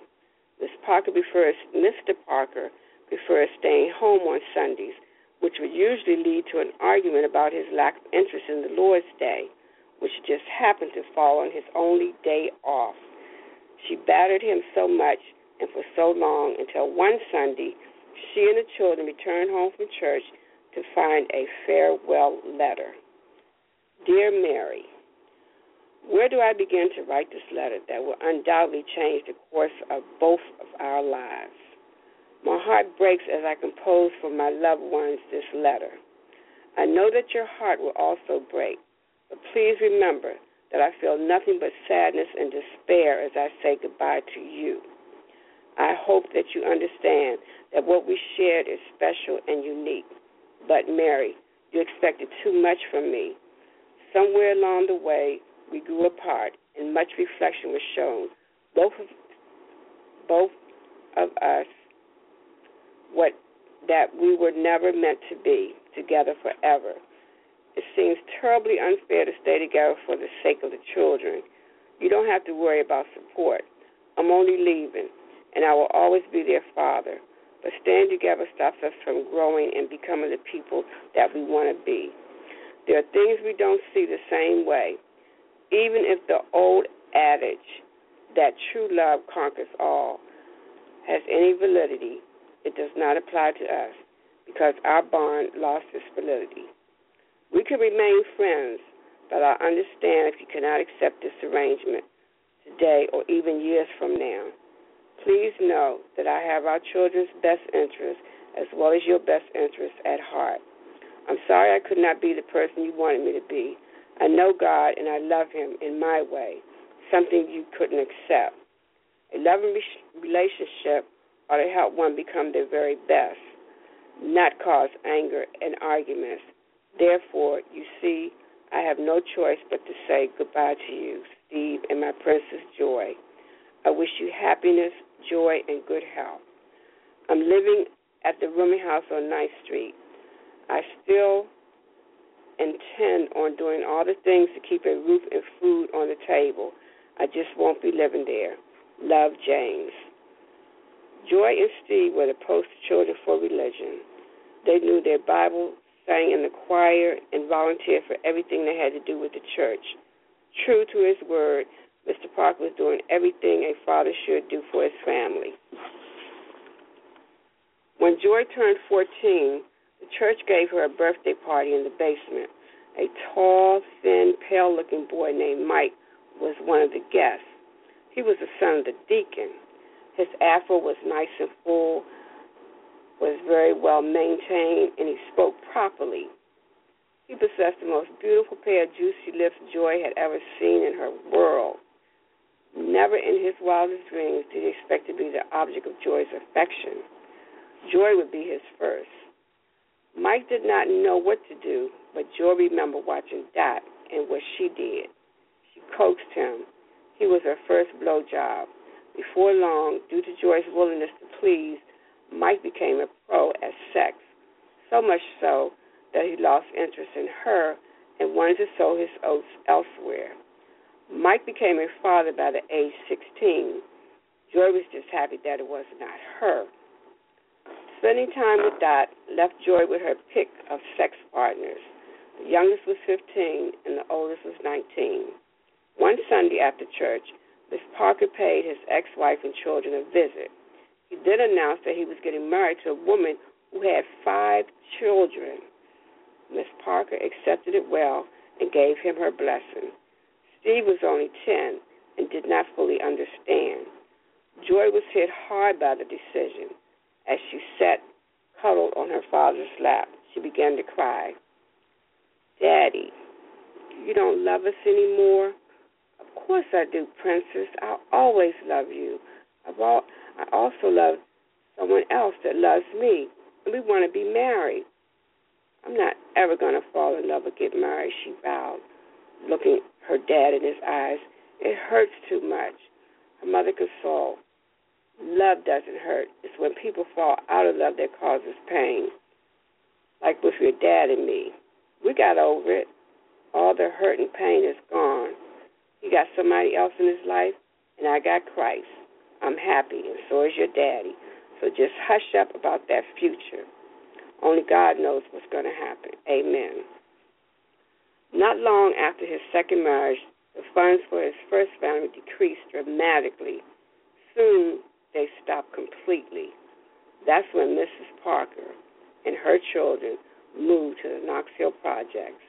Mr. Parker prefers staying home on Sundays, which would usually lead to an argument about his lack of interest in the Lord's Day, which just happened to fall on his only day off. She battered him so much and for so long until one Sunday she and the children returned home from church to find a farewell letter. Dear Mary, where do I begin to write this letter that will undoubtedly change the course of both of our lives? My heart breaks as I compose for my loved ones this letter. I know that your heart will also break, but please remember that I feel nothing but sadness and despair as I say goodbye to you. I hope that you understand that what we shared is special and unique. But, Mary, you expected too much from me. Somewhere along the way, we grew apart, and much reflection was shown. Both of us that we were never meant to be together forever. It seems terribly unfair to stay together for the sake of the children. You don't have to worry about support. I'm only leaving, and I will always be their father. But staying together stops us from growing and becoming the people that we want to be. There are things we don't see the same way. Even if the old adage that true love conquers all has any validity, it does not apply to us because our bond lost its validity. We can remain friends, but I understand if you cannot accept this arrangement today or even years from now. Please know that I have our children's best interests as well as your best interests at heart. I'm sorry I could not be the person you wanted me to be. I know God and I love him in my way, something you couldn't accept. A loving relationship ought to help one become their very best, not cause anger and arguments. Therefore, you see, I have no choice but to say goodbye to you, Steve, and my Princess Joy. I wish you happiness, joy, and good health. I'm living at the rooming house on 9th Street. I still intend on doing all the things to keep a roof and food on the table. I just won't be living there. Love, James. Joy and Steve were the poster children for religion. They knew their Bible, sang in the choir, and volunteered for everything that had to do with the church. True to his word, Mr. Parker was doing everything a father should do for his family. When Joy turned 14, the church gave her a birthday party in the basement. A tall, thin, pale-looking boy named Mike was one of the guests. He was the son of the deacon. His afro was nice and full, was very well maintained, and he spoke properly. He possessed the most beautiful pair of juicy lips Joy had ever seen in her world. Never in his wildest dreams did he expect to be the object of Joy's affection. Joy would be his first. Mike did not know what to do, but Joy remembered watching Dot and what she did. She coaxed him. He was her first blowjob. Before long, due to Joy's willingness to please, Mike became a pro at sex, so much so that he lost interest in her and wanted to sow his oats elsewhere. Mike became a father by the age 16. Joy was just happy that it was not her. Spending time with Dot left Joy with her pick of sex partners. The youngest was 15 and the oldest was 19. One Sunday after church, Miss Parker paid his ex-wife and children a visit. He then announced that he was getting married to a woman who had 5 children. Miss Parker accepted it well and gave him her blessing. Steve was only 10 and did not fully understand. Joy was hit hard by the decision. As she sat cuddled on her father's lap, she began to cry. Daddy, you don't love us anymore? Of course I do, Princess. I'll always love you. I also love someone else that loves me, and we want to be married. I'm not ever going to fall in love or get married, she vowed, looking her dad in his eyes. It hurts too much. Her mother consoled. Love doesn't hurt. It's when people fall out of love that causes pain. Like with your dad and me. We got over it. All the hurt and pain is gone. He got somebody else in his life, and I got Christ. I'm happy, and so is your daddy. So just hush up about that future. Only God knows what's going to happen. Amen. Not long after his second marriage, the funds for his first family decreased dramatically. Soon, they stopped completely. That's when Mrs. Parker and her children moved to the Knox Hill Projects.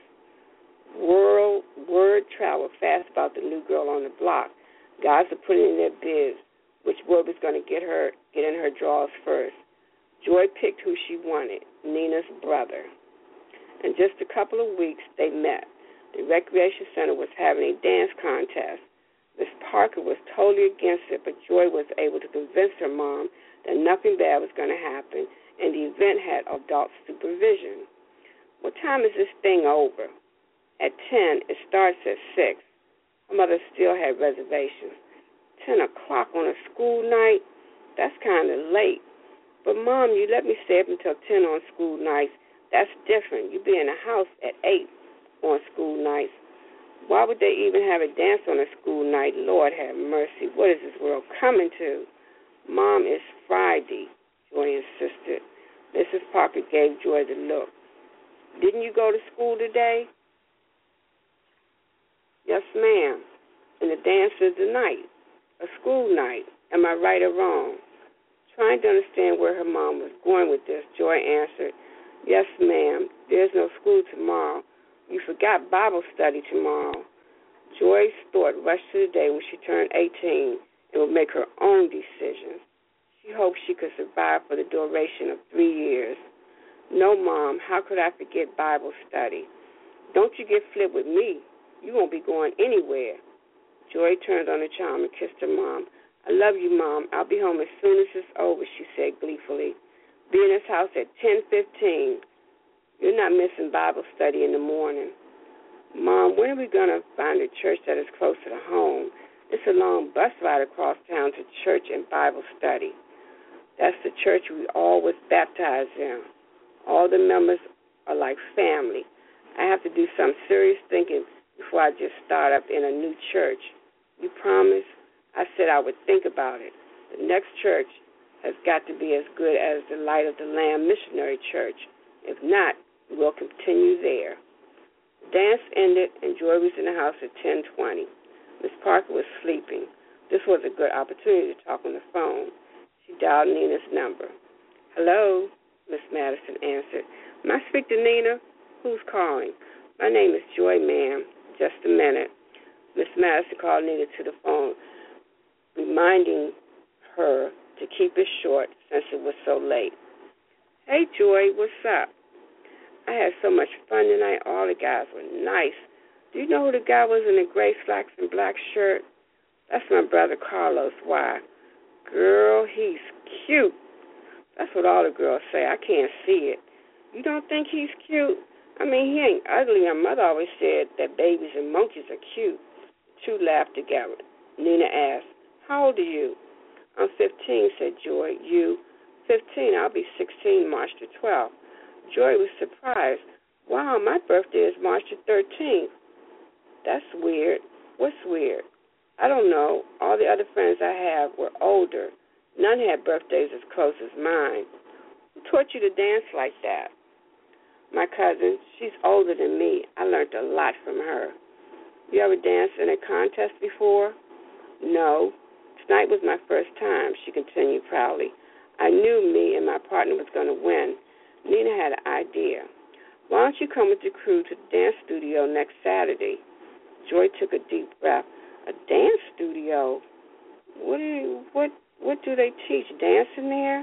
Word traveled fast about the new girl on the block. Guys were putting in their bids, which boy was going to get in her drawers first. Joy picked who she wanted, Nina's brother. In just a couple of weeks, they met. The recreation center was having a dance contest. Miss Parker was totally against it, but Joy was able to convince her mom that nothing bad was going to happen, and the event had adult supervision. What time is this thing over? At 10, it starts at 6. Her mother still had reservations. 10 o'clock on a school night? That's kind of late. But, Mom, you let me stay up until 10 on school nights. That's different. You be in the house at 8 on school nights. Why would they even have a dance on a school night? Lord have mercy. What is this world coming to? Mom, it's Friday, Joy insisted. Mrs. Parker gave Joy the look. Didn't you go to school today? Yes, ma'am. And the dance is tonight, a school night. Am I right or wrong? Trying to understand where her mom was going with this, Joy answered, Yes, ma'am. There's no school tomorrow. You forgot Bible study tomorrow. Joy's thought rushed to the day when she turned 18 and would make her own decisions. She hoped she could survive for the duration of 3 years. No, Mom, how could I forget Bible study? Don't you get flipped with me. You won't be going anywhere. Joy turned on the charm and kissed her mom. I love you, Mom. I'll be home as soon as it's over, she said gleefully. Be in this house at 10:15. You're not missing Bible study in the morning. Mom, when are we going to find a church that is closer to home? It's a long bus ride across town to church and Bible study. That's the church we all was baptized in. All the members are like family. I have to do some serious thinking before I just start up in a new church. You promise? I said I would think about it. The next church has got to be as good as the Light of the Lamb Missionary Church. If not, we'll continue there. The dance ended, and Joy was in the house at 10:20. Miss Parker was sleeping. This was a good opportunity to talk on the phone. She dialed Nina's number. Hello, Miss Madison answered. May I speak to Nina? Who's calling? My name is Joy, ma'am. Just a minute. Miss Madison called Nina to the phone, reminding her to keep it short since it was so late. Hey, Joy, what's up? I had so much fun tonight. All the guys were nice. Do you know who the guy was in the gray slacks and black shirt? That's my brother Carlos. Why? Girl, he's cute. That's what all the girls say. I can't see it. You don't think he's cute? I mean, he ain't ugly. Our mother always said that babies and monkeys are cute. The two laughed together. Nina asked, How old are you? I'm 15, said Joy. You? 15. I'll be 16 March the 12th. Joy was surprised. Wow, my birthday is March the 13th. That's weird. What's weird? I don't know. All the other friends I have were older. None had birthdays as close as mine. Who taught you to dance like that? My cousin. She's older than me. I learned a lot from her. You ever danced in a contest before? No. Tonight was my first time, she continued proudly. I knew me and my partner was going to win. Nina had an idea. Why don't you come with the crew to the dance studio next Saturday? Joy took a deep breath. A dance studio? What do they teach? Dancing there?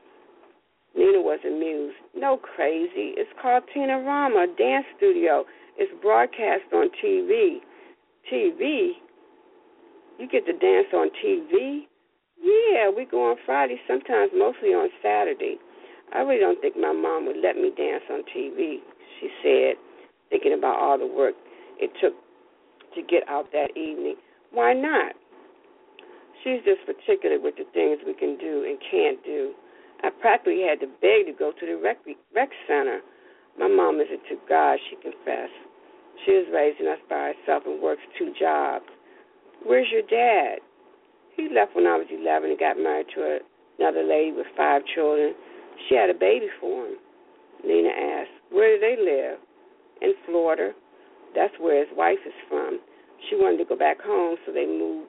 Nina was amused. No, crazy. It's called Tina-Rama, a dance studio. It's broadcast on TV. TV? You get to dance on TV? Yeah, we go on Friday, sometimes mostly on Saturday. I really don't think my mom would let me dance on TV. she said, thinking about all the work it took to get out that evening. Why not? She's just particular with the things we can do and can't do. I practically had to beg to go to the rec center. My mom isn't too God, she confessed. She is raising us by herself and works 2 jobs. Where's your dad? He left when I was 11 and got married to another lady with 5 children. She had a baby for him. Nina asked, where do they live? In Florida. That's where his wife is from. She wanted to go back home, so they moved.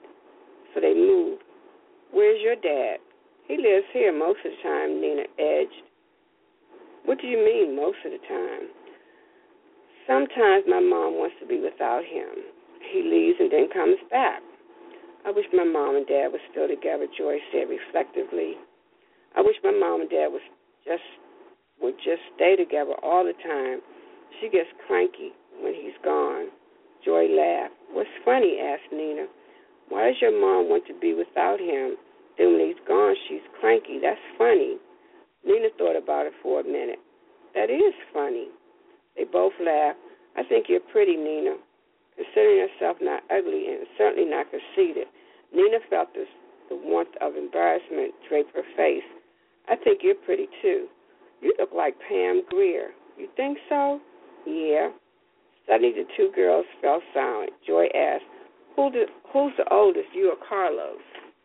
Where's your dad? He lives here most of the time, Nina edged. What do you mean, most of the time? Sometimes my mom wants to be without him. He leaves and then comes back. I wish my mom and dad were still together, Joy said reflectively. I wish my mom and dad would just stay together all the time. She gets cranky when he's gone. Joy laughed. What's funny? Asked Nina. Why does your mom want to be without him? Then when he's gone, she's cranky. That's funny. Nina thought about it for a minute. That is funny. They both laughed. I think you're pretty, Nina. Considering herself not ugly and certainly not conceited, Nina felt the warmth of embarrassment drape her face. I think you're pretty, too. You look like Pam Grier. You think so? Yeah. Suddenly the 2 girls fell silent. Joy asked, who's the oldest, you or Carlos?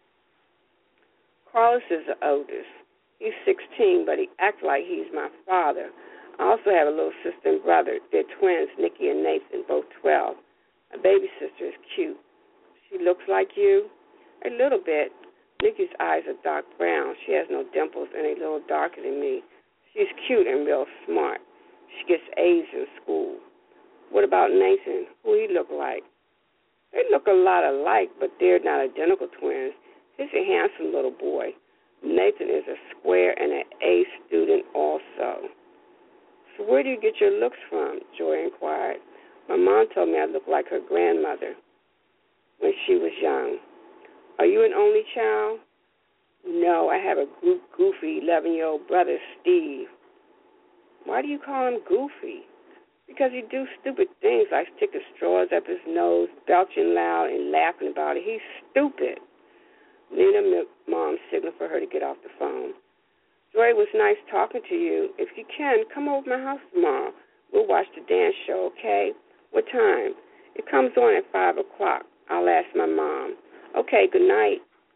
Carlos is the oldest. He's 16, but he acts like he's my father. I also have a little sister and brother. They're twins, Nikki and Nathan, both 12. My baby sister is cute. She looks like you? A little bit. Nikki's eyes are dark brown. She has no dimples and a little darker than me. She's cute and real smart. She gets A's in school. What about Nathan? Who he look like? They look a lot alike, but they're not identical twins. He's a handsome little boy. Nathan is a square and an A student also. So where do you get your looks from? Joy inquired. My mom told me I look like her grandmother when she was young. Are you an only child? No, I have a goofy 11-year-old brother, Steve. Why do you call him goofy? Because he do stupid things like sticking straws up his nose, belching loud, and laughing about it. He's stupid. Nina's mom signaled for her to get off the phone. Joy, it was nice talking to you. If you can, come over to my house tomorrow. We'll watch the dance show, okay? What time? It comes on at 5 o'clock. I'll ask my mom. Okay, good night.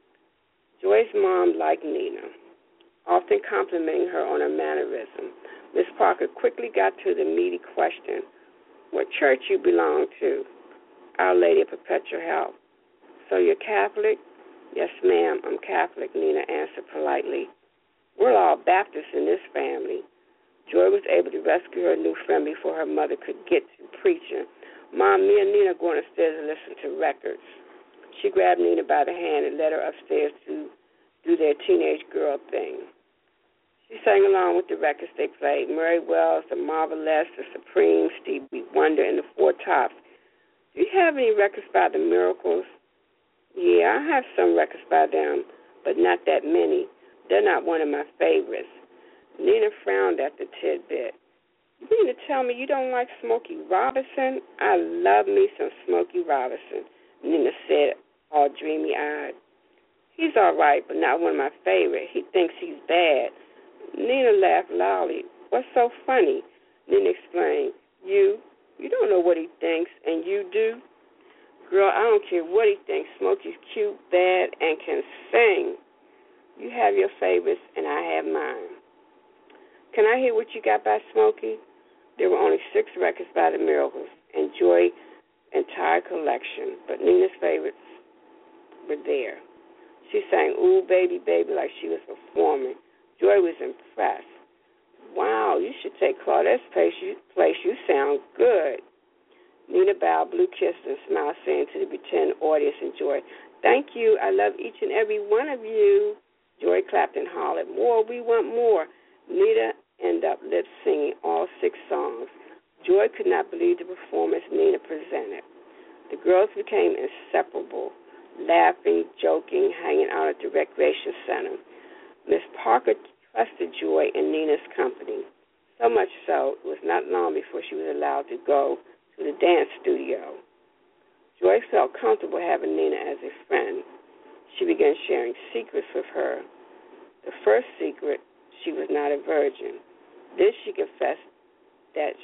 Joy's mom liked Nina, often complimenting her on her mannerism. Miss Parker quickly got to the meaty question. What church you belong to? Our Lady of Perpetual Help. So you're Catholic? Yes, ma'am, I'm Catholic, Nina answered politely. We're all Baptists in this family. Joy was able to rescue her new friend before her mother could get to preaching. Mom, me and Nina are going upstairs to listen to records. She grabbed Nina by the hand and led her upstairs to do their teenage girl thing. She sang along with the records they played, Murray Wells, The Marvelettes, The Supremes, Stevie Wonder, and The Four Tops. Do you have any records by The Miracles? Yeah, I have some records by them, but not that many. They're not one of my favorites. Nina frowned at the tidbit. You mean to tell me you don't like Smokey Robinson? I love me some Smokey Robinson, Nina said, all dreamy-eyed. He's all right, but not one of my favorites. He thinks he's bad. Nina laughed loudly. What's so funny? Nina explained. You don't know what he thinks, and you do? Girl, I don't care what he thinks. Smokey's cute, bad, and can sing. You have your favorites, and I have mine. Can I hear what you got by Smokey? There were only 6 records by The Miracles. Enjoy entire collection, but Nina's favorites were there. She sang Ooh, Baby, Baby like she was performing. Joy was impressed. Wow, you should take Claudette's place. You sound good. Nina bowed, blew kisses, and smiled, saying to the pretend audience in Joy, thank you. I love each and every one of you. Joy clapped and hollered, more, we want more. Nina ended up lip-singing all 6 songs. Joy could not believe the performance Nina presented. The girls became inseparable, laughing, joking, hanging out at the recreation center. Miss Parker trusted Joy in Nina's company. So much so, it was not long before she was allowed to go to the dance studio. Joy felt comfortable having Nina as a friend. She began sharing secrets with her. The first secret, she was not a virgin. Then she confessed that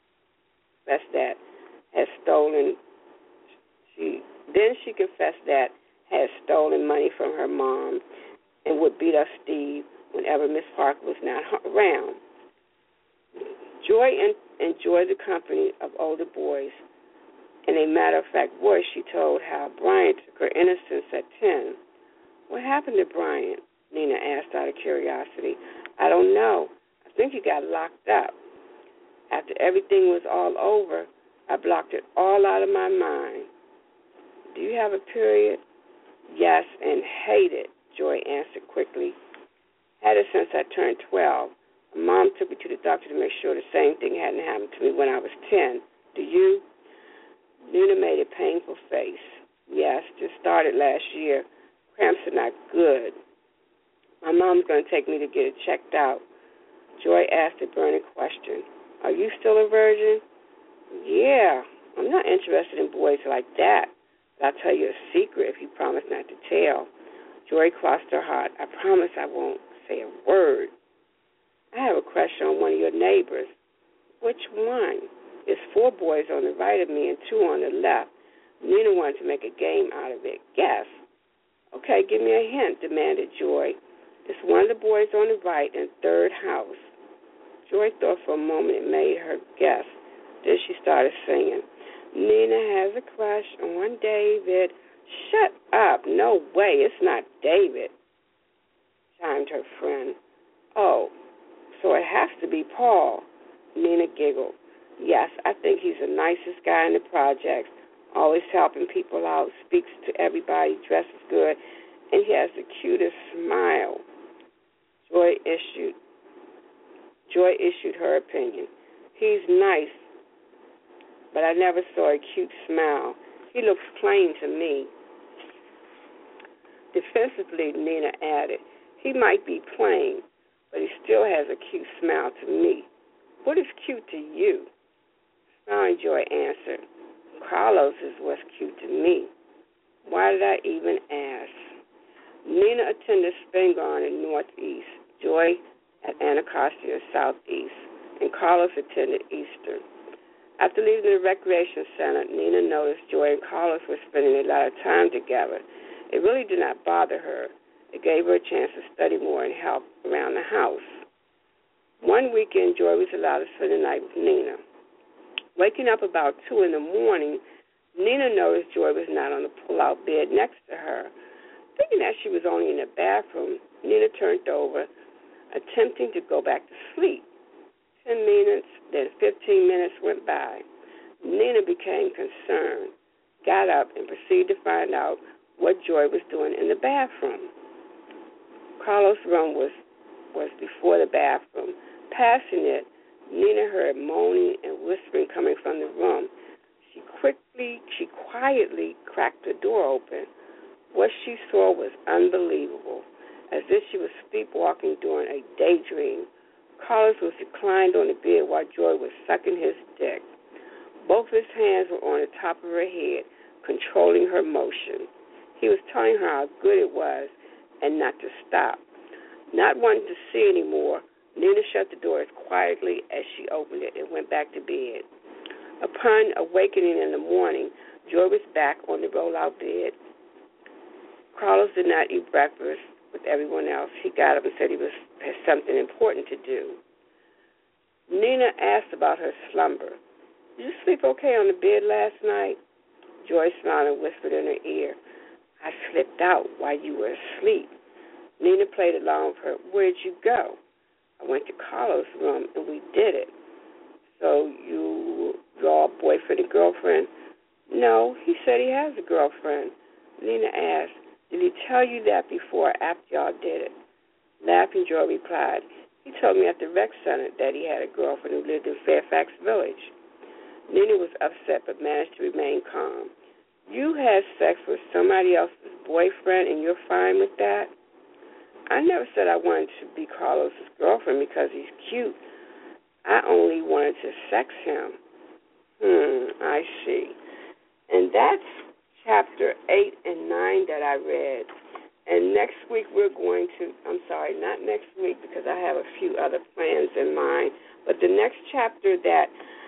had stolen money from her mom and would beat up Steve whenever Miss Parker was not around. Joy enjoyed the company of older boys. In a matter-of-fact voice, she told how Brian took her innocence at 10. What happened to Brian? Nina asked out of curiosity. I don't know. I think he got locked up. After everything was all over, I blocked it all out of my mind. Do you have a period? Yes, and hate it, Joy answered quickly. Had it since I turned 12. My mom took me to the doctor to make sure the same thing hadn't happened to me when I was 10. Do you? Nina made a painful face. Yes, just started last year. Cramps are not good. My mom's going to take me to get it checked out. Joy asked a burning question. Are you still a virgin? Yeah, I'm not interested in boys like that. But I'll tell you a secret if you promise not to tell. Joy crossed her heart. I promise I won't say a word. I have a crush on one of your neighbors. Which one? There's 4 boys on the right of me and 2 on the left. Nina wanted to make a game out of it. Guess. Okay, give me a hint, demanded Joy. It's one of the boys on the right in third house. Joy thought for a moment and made her guess. Then she started singing. Nina has a crush on David. Shut up. No way. It's not David, chimed her friend. Oh, so it has to be Paul. Nina giggled. Yes, I think he's the nicest guy in the projects, always helping people out, speaks to everybody, dresses good, and he has the cutest smile. Joy issued her opinion. He's nice, but I never saw a cute smile. He looks plain to me. Defensively, Nina added, he might be plain, but he still has a cute smile to me. What is cute to you? Smiling, Joy answered, Carlos is what's cute to me. Why did I even ask? Nina attended Spingarn in Northeast, Joy at Anacostia Southeast, and Carlos attended Eastern. After leaving the recreation center, Nina noticed Joy and Carlos were spending a lot of time together. It really did not bother her. It gave her a chance to study more and help around the house. One weekend, Joy was allowed to spend the night with Nina. Waking up about 2 in the morning, Nina noticed Joy was not on the pull-out bed next to her. Thinking that she was only in the bathroom, Nina turned over, attempting to go back to sleep. 10 minutes, then 15 minutes went by. Nina became concerned, got up, and proceeded to find out what Joy was doing in the bathroom. Carlos' room was before the bathroom. Passing it, Nina heard moaning and whispering coming from the room. She quietly cracked the door open. What she saw was unbelievable, as if she was sleepwalking during a daydream. Carlos was reclined on the bed while Joy was sucking his dick. Both his hands were on the top of her head, controlling her motion. He was telling her how good it was and not to stop. Not wanting to see anymore, Nina shut the door as quietly as she opened it and went back to bed. Upon awakening in the morning, Joy was back on the roll-out bed. Carlos did not eat breakfast with everyone else. He got up and said he had something important to do. Nina asked about her slumber. Did you sleep okay on the bed last night? Joy smiled and whispered in her ear, I slipped out while you were asleep. Nina played along with her. Where'd you go? I went to Carlos' room, and we did it. So you're all boyfriend and girlfriend? No, he said he has a girlfriend. Nina asked, did he tell you that before or after y'all did it? Laughing, Joy replied, he told me at the rec center that he had a girlfriend who lived in Fairfax Village. Nina was upset but managed to remain calm. You had sex with somebody else's boyfriend and you're fine with that? I never said I wanted to be Carlos's girlfriend because he's cute. I only wanted to sex him. I see. And that's chapter 8 and 9 that I read. And next week we're going to, not next week because I have a few other plans in mind, but the next chapter that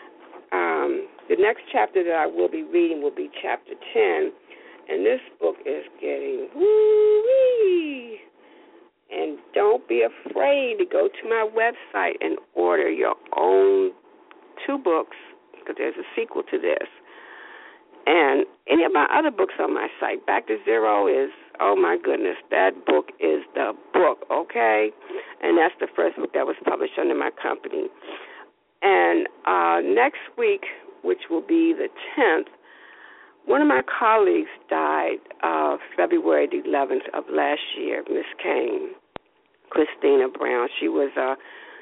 I will be reading will be chapter 10, and this book is getting woo-wee. And don't be afraid to go to my website and order your own 2 books, because there's a sequel to this. And any of my other books on my site, Back to Zero is, oh my goodness, that book is the book, okay? And that's the first book that was published under my company. And next week, which will be the 10th, one of my colleagues died February the 11th of last year, Miss Kane, Christina Brown. She was a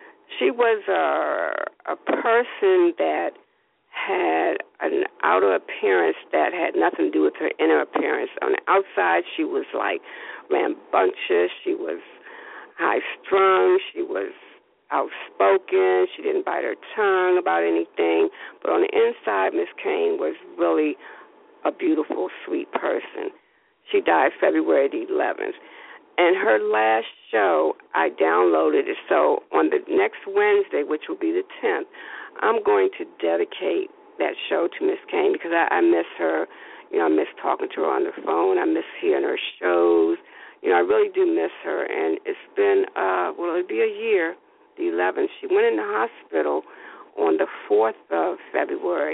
person that had an outer appearance that had nothing to do with her inner appearance. On the outside, she was like rambunctious. She was high-strung. She was outspoken. She didn't bite her tongue about anything. But on the inside, Miss Kane was really a beautiful, sweet person. She died February the 11th. And her last show, I downloaded it. So on the next Wednesday, which will be the 10th, I'm going to dedicate that show to Miss Kane because I miss her. You know, I miss talking to her on the phone. I miss hearing her shows. You know, I really do miss her. And it's been, it'll be a year, the 11th. She went in the hospital on the 4th of February,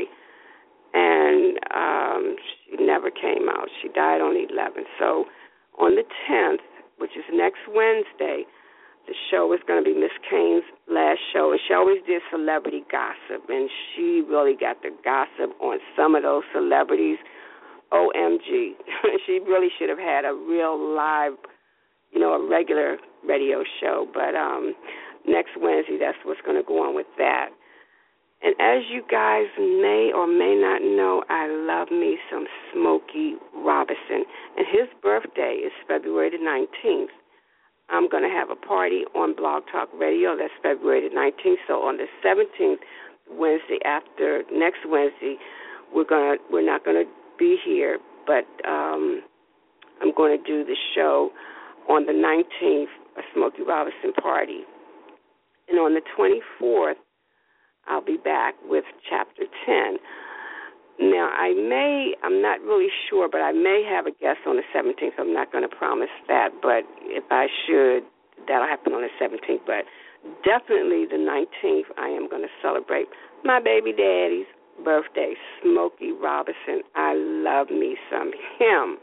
and she never came out. She died on the 11th. So on the 10th, which is next Wednesday, the show is going to be Miss Kane's last show. And she always did celebrity gossip, and she really got the gossip on some of those celebrities. OMG. She really should have had a real live, a regular radio show. But next Wednesday, that's what's going to go on with that. And as you guys may or may not know, I love me some Smokey Robinson. And his birthday is February the 19th. I'm going to have a party on Blog Talk Radio. That's February the 19th. So on the 17th, Wednesday after next Wednesday, we're not going to be here, but I'm going to do the show on the 19th, a Smokey Robinson party. And on the 24th, I'll be back with Chapter 10. Now, I'm not really sure, but I may have a guest on the 17th. I'm not going to promise that, but if I should, that'll happen on the 17th. But definitely the 19th, I am going to celebrate my baby daddy's birthday, Smokey Robinson. I love me some him.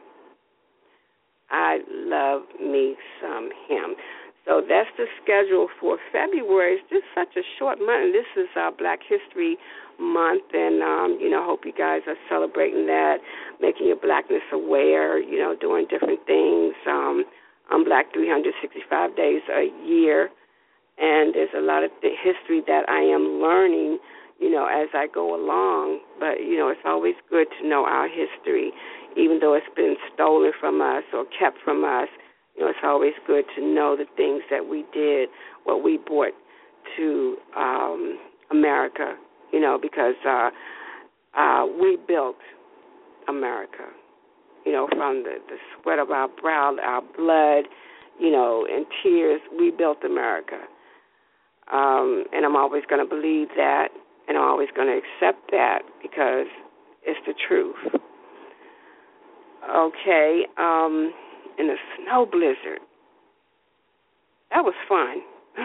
I love me some him. So that's the schedule for February. It's just such a short month. This is Black History Month, and, hope you guys are celebrating that, making your blackness aware, doing different things. I'm Black 365 days a year, and there's a lot of history that I am learning, as I go along. But, it's always good to know our history, even though it's been stolen from us or kept from us. It's always good to know the things that we did, what we brought to America, because we built America, from the sweat of our brow, our blood, and tears. We built America. And I'm always going to believe that, and I'm always going to accept that because it's the truth. Okay, in the snow blizzard. That was fun.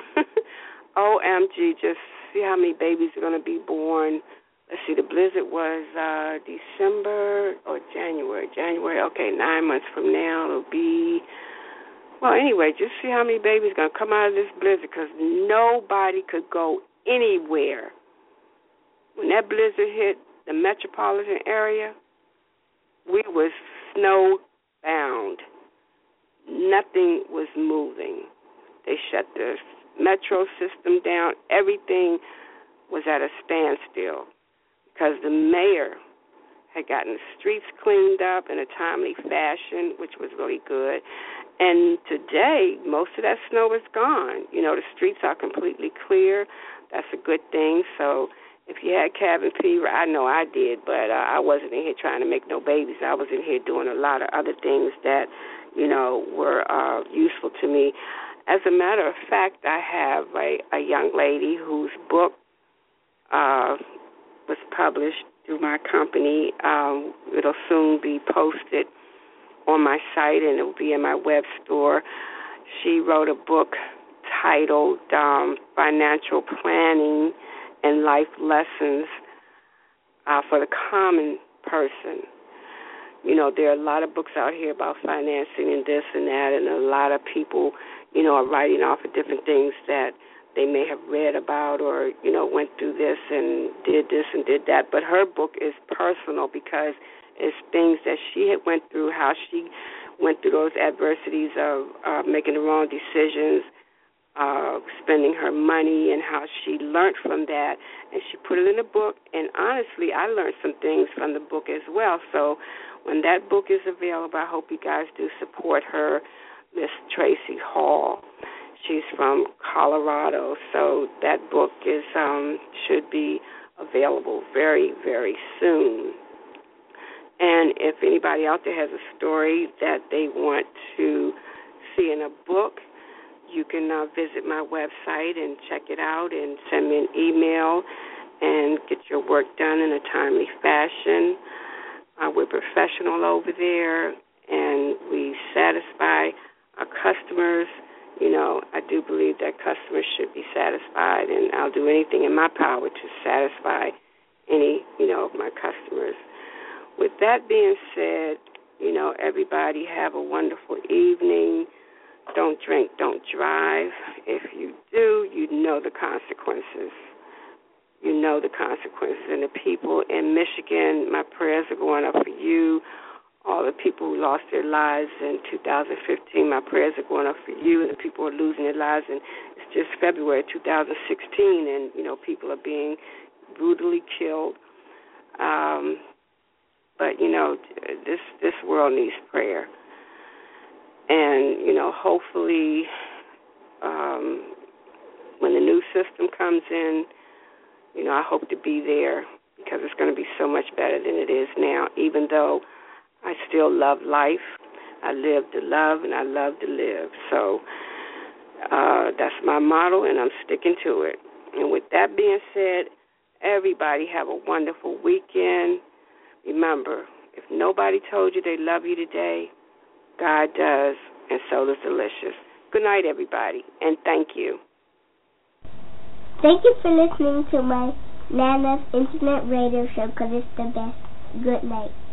OMG, just see how many babies are going to be born. Let's see, the blizzard was December or January. Okay, 9 months from now it'll be, well, anyway, just see how many babies are going to come out of this blizzard because nobody could go anywhere. When that blizzard hit the metropolitan area, we was snowbound. Nothing was moving. They shut the metro system down. Everything was at a standstill because the mayor had gotten the streets cleaned up in a timely fashion, which was really good. And today, most of that snow is gone. You know, the streets are completely clear. That's a good thing. So if you had cabin fever, I know I did, but I wasn't in here trying to make no babies. I was in here doing a lot of other things that, you know, were useful to me. As a matter of fact, I have a young lady whose book was published through my company. It'll soon be posted on my site, and it will be in my web store. She wrote a book titled Financial Planning and Life Lessons for the Common Person. You know, there are a lot of books out here about financing and this and that, and a lot of people, you know, are writing off of different things that they may have read about or, you know, went through this and did that. But her book is personal because it's things that she had went through, how she went through those adversities of making the wrong decisions, spending her money, and how she learned from that. And she put it in a book, and honestly, I learned some things from the book as well. So when that book is available, I hope you guys do support her, Miss Tracy Hall. She's from Colorado, so that book is should be available very, very soon. And if anybody out there has a story that they want to see in a book, you can visit my website and check it out and send me an email and get your work done in a timely fashion. We're professional over there, and we satisfy our customers. You know, I do believe that customers should be satisfied, and I'll do anything in my power to satisfy any, you know, of my customers. With that being said, you know, everybody have a wonderful evening. Don't drink, don't drive. If you do, you know the consequences. You know the consequences. And the people in Michigan, my prayers are going up for you. All the people who lost their lives in 2015, my prayers are going up for you. And the people who are losing their lives, and it's just February 2016, and, you know, people are being brutally killed. But, you know, this world needs prayer. And, you know, hopefully when the new system comes in, you know, I hope to be there because it's going to be so much better than it is now, even though I still love life. I live to love, and I love to live. So that's my motto, and I'm sticking to it. And with that being said, everybody have a wonderful weekend. Remember, if nobody told you they love you today, God does, and so does Delicious. Good night, everybody, and thank you. Thank you for listening to my Nana's Internet Radio Show, because it's the best. Good night.